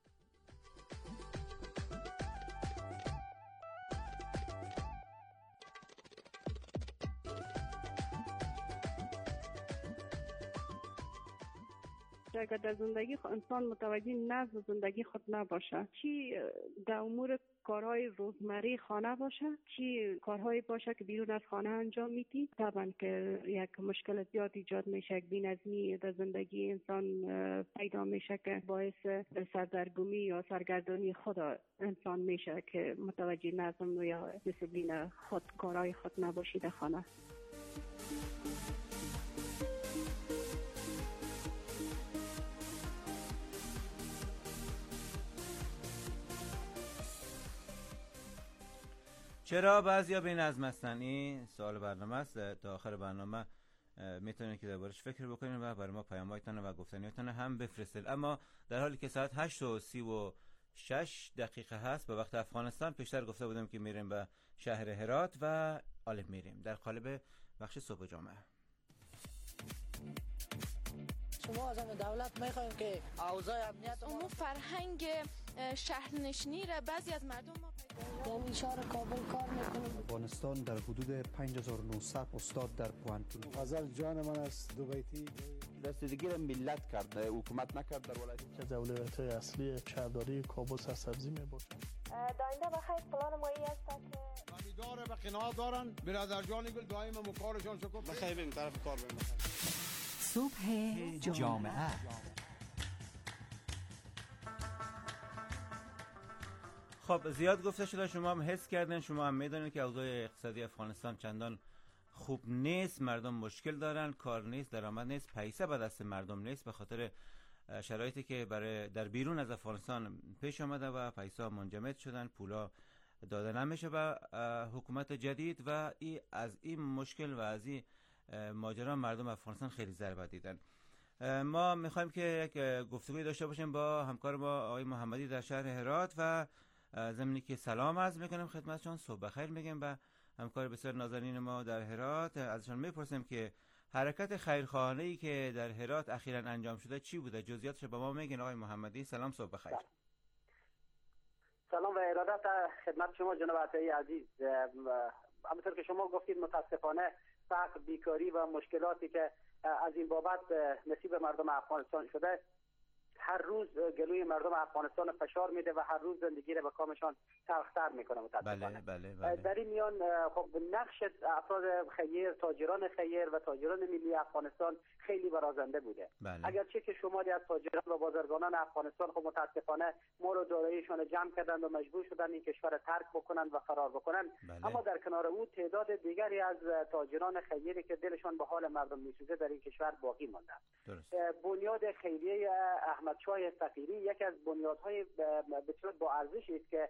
اگر در زندگی انسان متوجه نظم زندگی خود نباشه، چی در امور کارهای روزمره خانه باشه، چی کارهایی باشه که بیرون از خانه انجام میدی، طبعا که یک مشکل زیاد ایجاد میشه، یک بی‌نظمی در زندگی انسان پیدا میشه که باعث سردرگمی یا سرگردانی خود انسان میشه که متوجه نظم یا دیسیپلین خود کارهای خود نباشی در خانه. چرا بعضیا بی‌نظم هستن؟ این سوال برنامه است. تا آخر برنامه میتونید که دربارش فکر بکنید و برای ما پیام‌هایتون و گفتنیاتون هم بفرستید. اما در حالی که ساعت هشت و سی و شش دقیقه هست به وقت افغانستان، پیشتر گفته بودم که میریم به شهر هرات و آلب میریم در قالب بخش صبح جامعه. شما از دولت میخوایم که اوضاع امنیت اون فرهنگ شهرنشینی را بعضی از مردم ما در شهر کابل کار میکنیم. افغانستان در حدود پنج هزار و نهصد استاد در پوهنتون. غزل جان من است دو بیتی رسیدگی را ملت کرد، حکومت نکرد در ولایت. که اولویت اصلی شهرداری کابل سرسبزی میباشد. داینده بخیر پلان مایی است که خریدار به قناعت دارن. برادر جان گل دائما مکارشان شکر بخیر بریم طرف کار بریم. صبح جامعه. خب زیاد گفته شده، شما هم حس کردن، شما هم میدونید که اوضاع اقتصادی افغانستان چندان خوب نیست، مردم مشکل دارن، کار نیست، درآمد نیست، پیسه به دست مردم نیست به خاطر شرایطی که برای در بیرون از افغانستان پیش آمده و پیسه منجمد شدن، پولا داده نمیشه به حکومت جدید و ای از این مشکل و از این ماجرا مردم افغانستان خیلی ضربه دیدن. ما میخوایم که یک گفتگوی داشته باشیم با همکار ما آقای محمدی در شهر هرات و زمینی که سلام عرض میکنم خدمتشون، صبح بخیر میگم و همکار بسیار نازنین ما در هرات. ازشان میپرسیم که حرکت خیرخواهانه‌ای که در هرات اخیراً انجام شده چی بوده؟ جزئیاتش به ما میگین آقای محمدی. سلام، صبح بخیر. سلام و ارادت خدمت شما جناب عطایی عزیز. همونطور که شما گفتید متاسفانه فقر، بیکاری و مشکلاتی که از این بابت نصیب مردم افغانستان شده هر روز گلوی مردم افغانستان فشار میده و هر روز زندگی رو به کامشان تلختر میکنه متاسفانه. بله بله بله. در این میان خب نقش افراد خیر، تاجران خیر و تاجران ملی افغانستان خیلی برازنده بوده. بله. اگرچه که شماری از تاجران و بازرگانان افغانستان خب متاسفانه مال و داراییشان جمع کردند و مجبور شدن این کشور را ترک بکنند و فرار بکنند. بله. اما در کنار او تعداد دیگری از تاجران خیری که دلشان به حال مردم میسوزه در این کشور باقی ماندند. بنیاد خیریه احمدشاه فقیری یکی از بنیادهای بسیار با ارزشی است که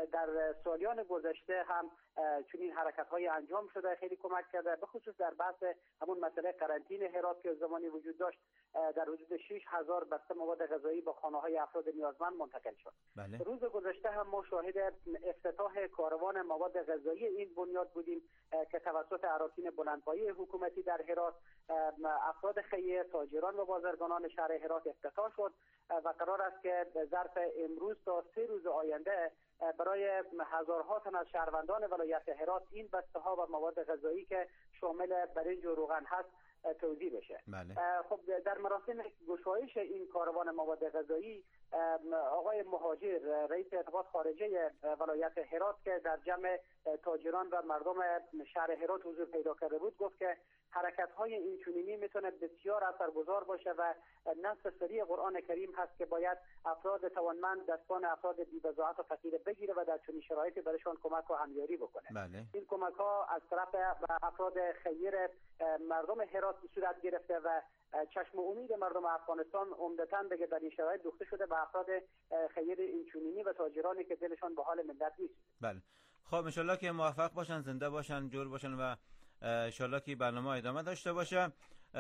در سالیان گذشته هم چنین حرکت‌های انجام شده، خیلی کمک کرده، به خصوص در بحث همون مسئله قرنطینه هرات که زمانی وجود داشت در حدود شش هزار بسته مواد غذایی به خانه‌های افراد نیازمند منتقل شد. بله. روز گذشته هم ما شاهد افتتاح کاروان مواد غذایی این بنیاد بودیم که توسط اراکین بلندپایه حکومتی در هرات، افراد خیر، تاجران و بازرگانان شهر هرات افتتاح شد و قرار است که ظرف امروز تا سه روز آینده برای هزارها تن از شهروندان ولایت هرات این بسته ها و مواد غذایی که شامل برنج و روغن هست توزیع بشه. بله. خب در مراسم گشایش این کاروان مواد غذایی آقای مهاجر رئیس ارتباط خارجه ولایت هرات که در جمع تاجران و مردم شهر هرات حضور پیدا کرده بود گفت که حرکت‌های این چنینی میتونه بسیار اثرگذار باشه و نص سری قرآن کریم هست که باید افراد توانمند دستان افراد بی‌بضاعت و فقیر بگیره و در چنین شرایطی برایشان کمک و همیاری بکنه. بله. این کمک‌ها از طرف افراد خیر مردم هرات صورت گرفته و چشم امید مردم افغانستان عمدتاً دیگه در این شرایط دوخته شده به افراد خیر این چنینی و تاجرانی که دلشان به حال ملت نیست. بله. خب ان شاءالله که موفق باشن، زنده باشن، جور باشن و ان شاءالله که برنامه ادامه داشته باشه.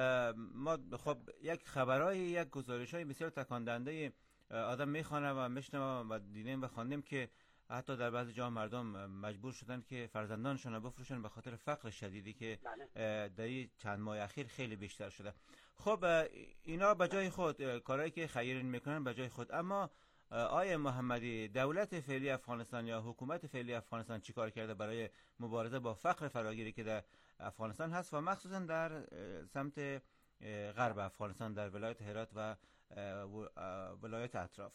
ما خب یک خبرای یک گزارش‌های بسیار تکان دهنده آدم میخوانه و میشنوه و دیدیم و خواندیم که حتی در بعضی جا مردم مجبور شدن که فرزندانشون رو بفروشن به خاطر فقر شدیدی که در این چند ماه اخیر خیلی بیشتر شده. خب اینا به جای خود کارهایی که خیرین میکنن به جای خود، اما آیه محمدی دولت فعلی افغانستان یا حکومت فعلی افغانستان چیکار کرده برای مبارزه با فقر فراگیری که در افغانستان هست و مخصوصا در سمت غرب افغانستان در ولایت هرات و ولایت اطراف؟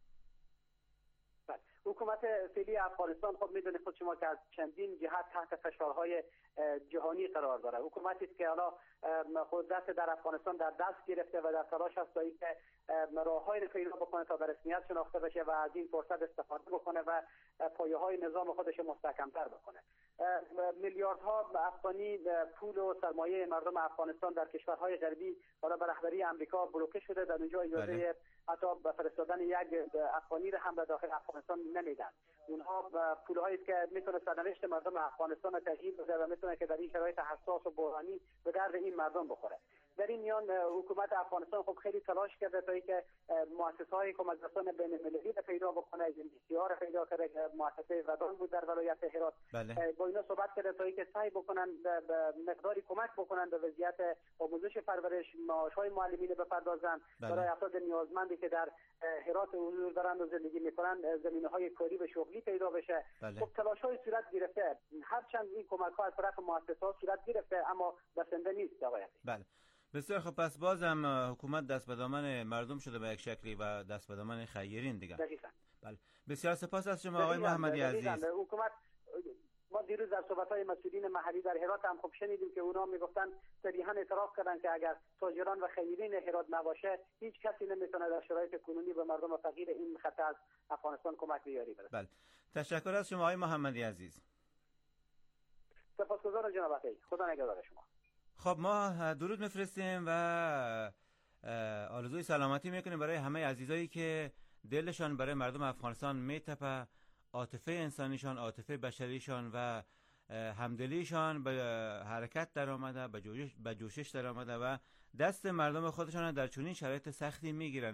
حکومت فعلی افغانستان خب میدونید خود شما که از چندین جهت تحت فشارهای جهانی قرار داره. حکومتی است که حالا قدرت در افغانستان در دست گرفته و در تلاش است تا اینکه راه‌هایی پیدا بکنه تا به رسمیت شناخته بشه و از این فرصت استفاده بکنه و پایه‌های نظام خودش مستحکم‌تر بکنه. میلیاردها افغانی پول و سرمایه مردم افغانستان در کشورهای غربی حالا به رهبری آمریکا بلوکه شده، در اونجا اجازه حتی به فرستادن یک افغانی را هم به داخل افغانستان نمیدن. اونها پولهایی است که میتونه سرنوشت مردم افغانستان تغییر بده و میتونه که در این شرایط حساس و بحرانی به درد این مردم بخوره. در این میان حکومت افغانستان خب خیلی تلاش کرده تا اینکه مؤسسه‌های کمک رسان بین‌المللی را پیدا بکنه، ام را پیدا کرده که مؤسسه ودان بود در ولایت هرات. بله. با اینا صحبت کرده تا اینکه سعی بکنن به مقداری کمک بکنن به وضعیت آموزش پرورش، معاش‌های معلمین بپردازن. بله. برای افراد نیازمندی که در هرات حضور دارن و زندگی میکنن زمینه‌های کاری و شغلی پیدا بشه. بله. خب تلاش‌های صورت گرفته، هرچند این کمک‌ها از طرف مؤسسات صورت گرفته اما بسنده نیست آقای. بله. بسیار خب، پس بازم حکومت دست به دامن مردم شده به یک شکلی و دست به دامن خیرین دیگه. دقیقاً. بله. بسیار سپاس از شما آقای محمدی عزیز. حکومت ما دیروز در صحبت‌های مسئولین محلی در هرات هم خب شنیدیم که اونا میگفتن صریحاً اعتراف کردن که اگر تاجران و خیرین هرات نباشه هیچ کسی نمیتونه در شرایط کنونی به مردم فقیر این خطه از افغانستان کمک بیاری برسه. بله. تشکر از شما آقای محمدی عزیز. سپاسگزارم جناب عطایی. خدا نگهدار شما. خب ما درود میفرستیم و آرزوی سلامتی میکنیم برای همه عزیزایی که دلشان برای مردم افغانستان میتپه، عاطفه انسانیشان، عاطفه بشریشان و همدلیشان به حرکت در آمده، به جوشش, به جوشش در آمده و دست مردم خودشان در چنین شرایط سختی میگیرن.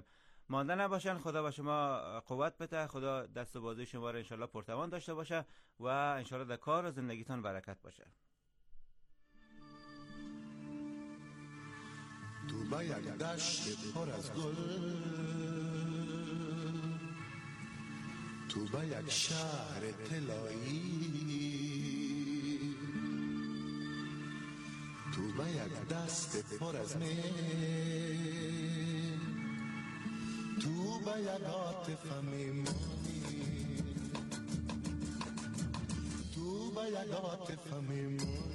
مانده نباشن. خدا با شما قوت بده، خدا دست و بازوی شما را انشالله پرتوان داشته باشه و انشالله در کار و زندگیتان برکت باشه. تو با یک دشت پر از گل، تو با یک شهر طلایی، تو با یک دست پر از می، تو با یک عاطفه میمانی، تو با یک عاطفه میمانی.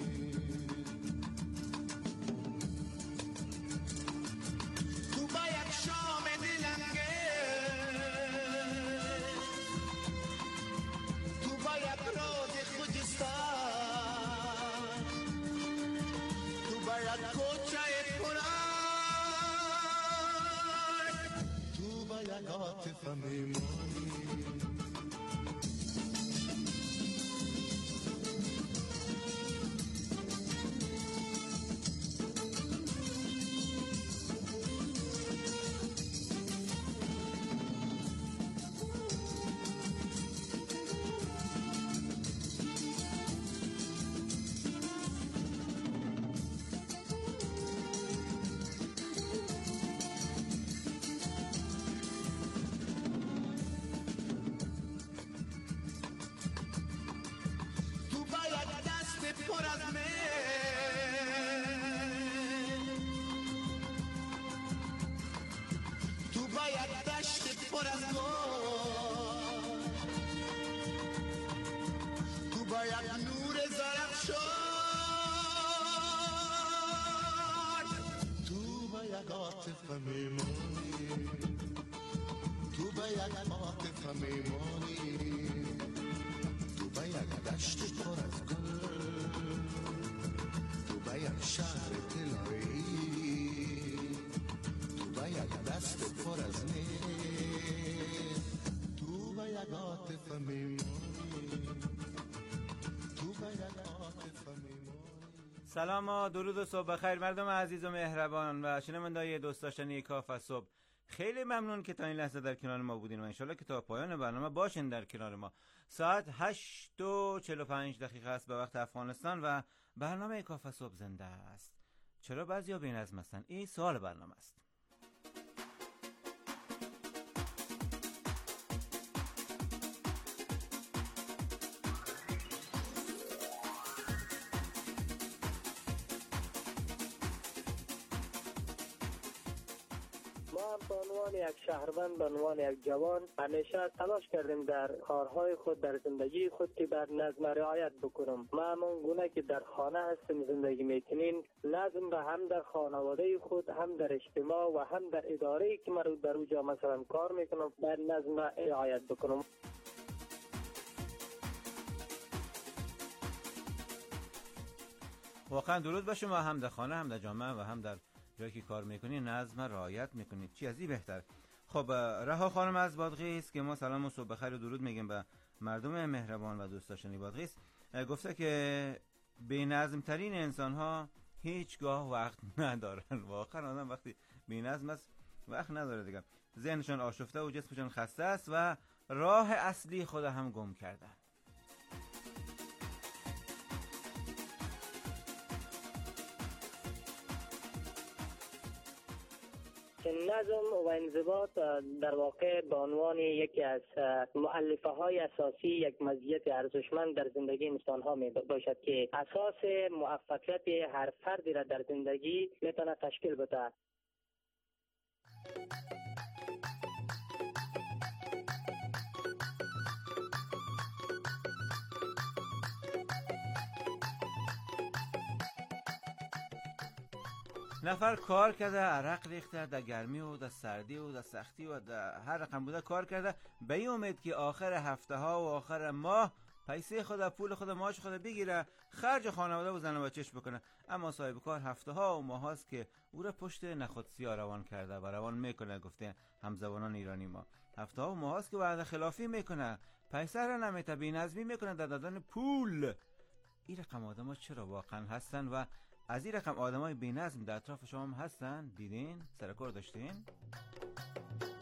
تو به یک عاطفه میمانی، تو به یک دشت پر از گل، تو به یک شهر طلایی، تو به یک دست پر از می، تو به یک عاطفه میمانی، تو به یک عاطفه میمانی. سلام و درود و صبح بخیر مردم عزیز و مهربان و شنونده‌های دوست داشتنی کاف صبح. خیلی ممنون که تا این لحظه در کنار ما بودین و انشالله که تا پایان برنامه باشین در کنار ما. ساعت هشت و چهل و پنج دقیقه است به وقت افغانستان و برنامه کاف صبح زنده است. چرا بعضیا بی‌نظم هستن؟ این سوال برنامه است. به عنوان یک شهروند، به عنوان یک جوان همیشه تلاش کردیم در کارهای خود، در زندگی خود که بر نظم رعایت بکنم. ما همون گونه که در خانه هستیم زندگی میکنیم، نظم را هم در خانواده خود، هم در اجتماع و هم در اداره که من در اونجا مثلا کار میکنم بر نظم رعایت بکنم. واقعا درود باشه، ما هم در خانه هم در جامعه و هم در جایی که کار میکنی نظم رعایت میکنید. چی از این بهتر؟ خب رها خانم از بادغیس که ما سلام و صبح بخیر و درود میگیم به مردم مهربان و دوست داشتنی بادغیس، گفته که بی‌نظم ترین انسان ها هیچگاه وقت ندارن. واقعا آدم وقتی بی‌نظم است وقت نداره دیگه. ذهنشون آشفته و جسمشون خسته است و راه اصلی خود هم گم کردن. نظم و انضباط در واقع به عنوان یکی از مؤلفه های اساسی یک مزیت ارزشمند در زندگی انسان ها می باشد که اساس موفقیت هر فردی را در زندگی میتونه تشکیل بده. نفر کار کرده، عرق ریخته، در گرمی و در سردی و در سختی و در هر رقم بوده کار کرده، به این امید که آخر هفته ها و آخر ماه پیسه خود، پول خود، معاش خود بگیره، خرج خانواده و زن و بچه‌ش بکنه. اما صاحب کار هفته ها و ماه هاست که او را پشت نخود سیاه روان کرده و روان میکنه. گفته همزبانان ایرانی ما هفته ها و ماه هاست که وعده خلافی میکنه، پیسه را نمیته، بی‌نظمی میکنه در دادن پول. این رقم آدم ها چرا واقعا هستن و از این رقم آدم های بی نظم در اطراف شما هم هستن؟ دیدین؟ سرکار داشتین؟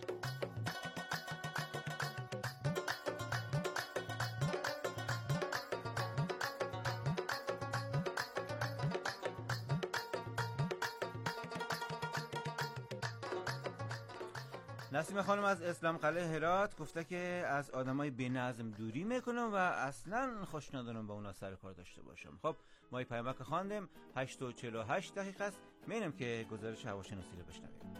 نسیم خانم از اسلام قلعه هرات گفته که از آدمای بی‌نظم دوری میکنم و اصلا خوش ندارم با اونا سر کار داشته باشم. خب ما این پیامک خواندیم، هشت و چهل و هشت دقیقه است. می‌بینیم که گزارش هواشناسی رو بشنویم.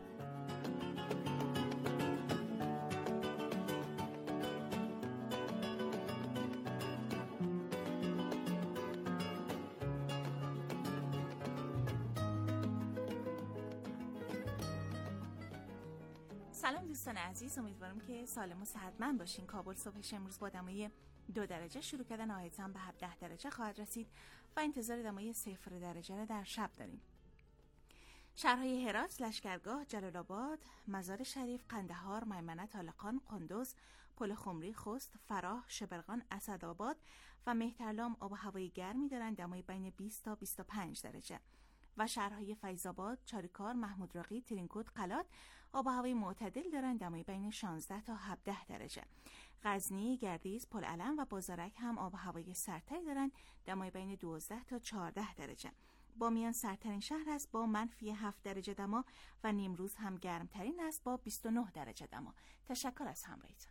سلام دوستان عزیز، امیدوارم که سالم و صحتمند باشین. کابل صبحش امروز با دمای دو درجه شروع کردن، نهایتاً به هفده درجه خواهد رسید و انتظار دمای صفر درجه را در شب داریم. شهرهای هرات، لشکرگاه، جلال آباد، مزار شریف، قندهار، میمنه، طالقان، قندوز، پل خمری، خوست، فراه، شبرغان، اسدآباد و مهترلام آب و هوای گرمی دارند، دمای بین بیست تا بیست و پنج درجه. و شهرهای فیض‌آباد، چاریکار، محمود راقی، ترینکوت، قلات آب و هوای معتدل دارند، دمای بین شانزده تا هفده درجه. غزنی، گردیز، پل علم و بازارک هم آب و هوای سردتری دارند، دمای بین دوازده تا چهارده درجه. بامیان سردترین شهر است با منفی هفت درجه دما و نیمروز هم گرمترین است با بیست و نه درجه دما. تشکر از همراهیتون.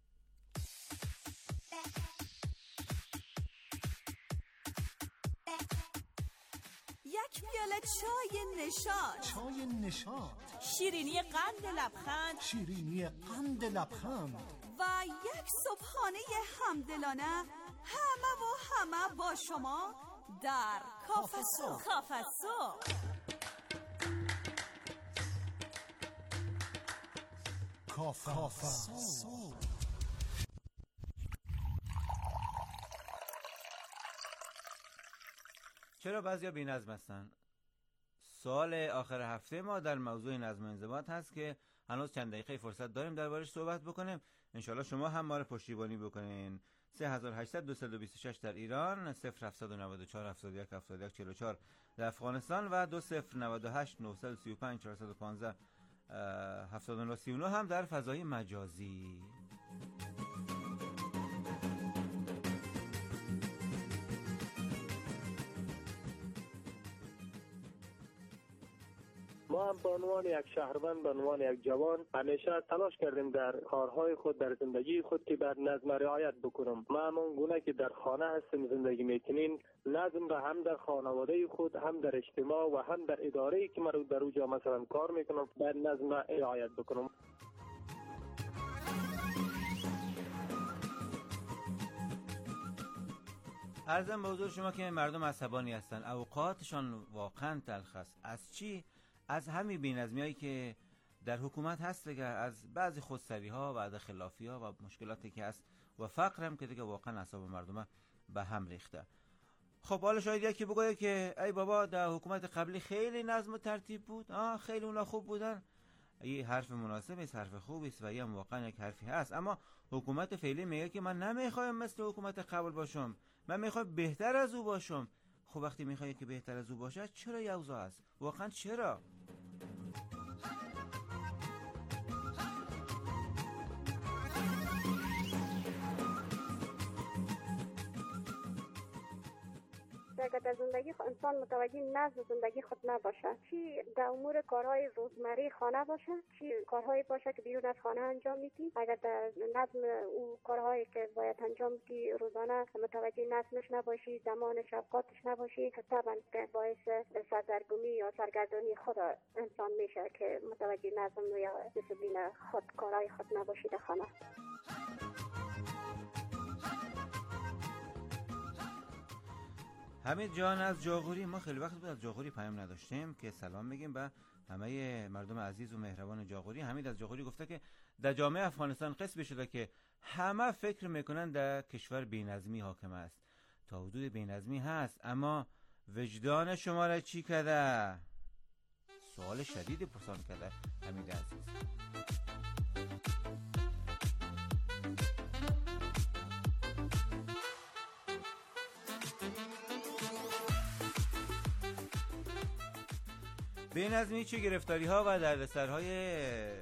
یک پیاله چای نشاط، چای نشاط، شیرینی قند لبخند، شیرینی قند لبخند و یک صبحانه همدلانه، همه و همه با شما در کافه صبح. کافه صبح کافه صبح. چرا بعضیا بی‌نظم هستن؟ سوال آخر هفته ما در موضوع نظم و انضباط هست که هنوز چند دقیقه فرصت داریم دربارش صحبت بکنیم. انشالله شما هم ما رو پشتیبانی بکنین. سه هزار و هشتصد و دویست و بیست و شش در ایران، صفر هفتصد و نود و چهار هفتاد و یک هفتاد و یک چهل و چهار در افغانستان و دو صفر نود و هشت نهصد و سی و پنج چهارصد و پانزده هفتاد و نه سی و نه هم در فضای مجازی. ما هم به عنوان یک شهروند، به عنوان یک جوان همیشه تلاش کردیم در کارهای خود، در زندگی خود که بر نظم رعایت بکنم. ما همون گونه که در خانه هستیم زندگی میکنیم، نظم را هم در خانواده خود، هم در اجتماع و هم در اداره‌ای که من در اونجا مثلا کار میکنم بر نظم رعایت بکنم. عرضم به حضور شما که مردم عصبانی هستن، اوقاتشان واقعا تلخ است. از چی؟ از همین بی‌نظمی‌هایی که در حکومت هست دیگه، از بعضی خودسری‌ها و عدد خلافی‌ها و مشکلاتی که هست و فقر هم که دیگه واقعا اعصاب مردم به هم ریخته. خب حالا شاید یکی بگه که ای بابا در حکومت قبلی خیلی نظم و ترتیب بود، آه خیلی اونا خوب بودن. این حرف مناسبی است، حرف خوبی است و این واقعا یک حرفی هست. اما حکومت فعلی میگه که من نمیخوایم مثل حکومت قبل باشم، من میخوایم بهتر از او باشم. خب وقتی میخوای که بهتر از او باشه چرا یوزا است؟ واقعا چرا؟ اگر در زندگی انسان متوجه نظم زندگی خود نباشه، چی در امور کارهای روزمره خانه باشه، چی کارهایی باشه که بیرون از خانه انجام میدی، اگر در نظم او کارهایی که باید انجام بدی روزانه متوجه نظمش نباشی، زمانش اوقاتش نباشی، طبعا باعث سردرگمی یا سرگردانی خود انسان میشه که متوجه نظم یا دسپلین خود کارهای خود نباشی در خانه. حمید جان از جاغوری، ما خیلی وقت بود از جاغوری پیام نداشتیم که سلام میگیم به همه مردم عزیز و مهربان جاغوری. حمید از جاغوری گفته که در جامعه افغانستان قسم شده که همه فکر میکنن در کشور بی‌نظمی حاکم است. تا حدود بی‌نظمی هست، اما وجدان شما را چی کرده؟ سوال شدیدی پرسان کرده حمید عزیز. بی‌نظمی چه گرفتاری ها و دردسرهای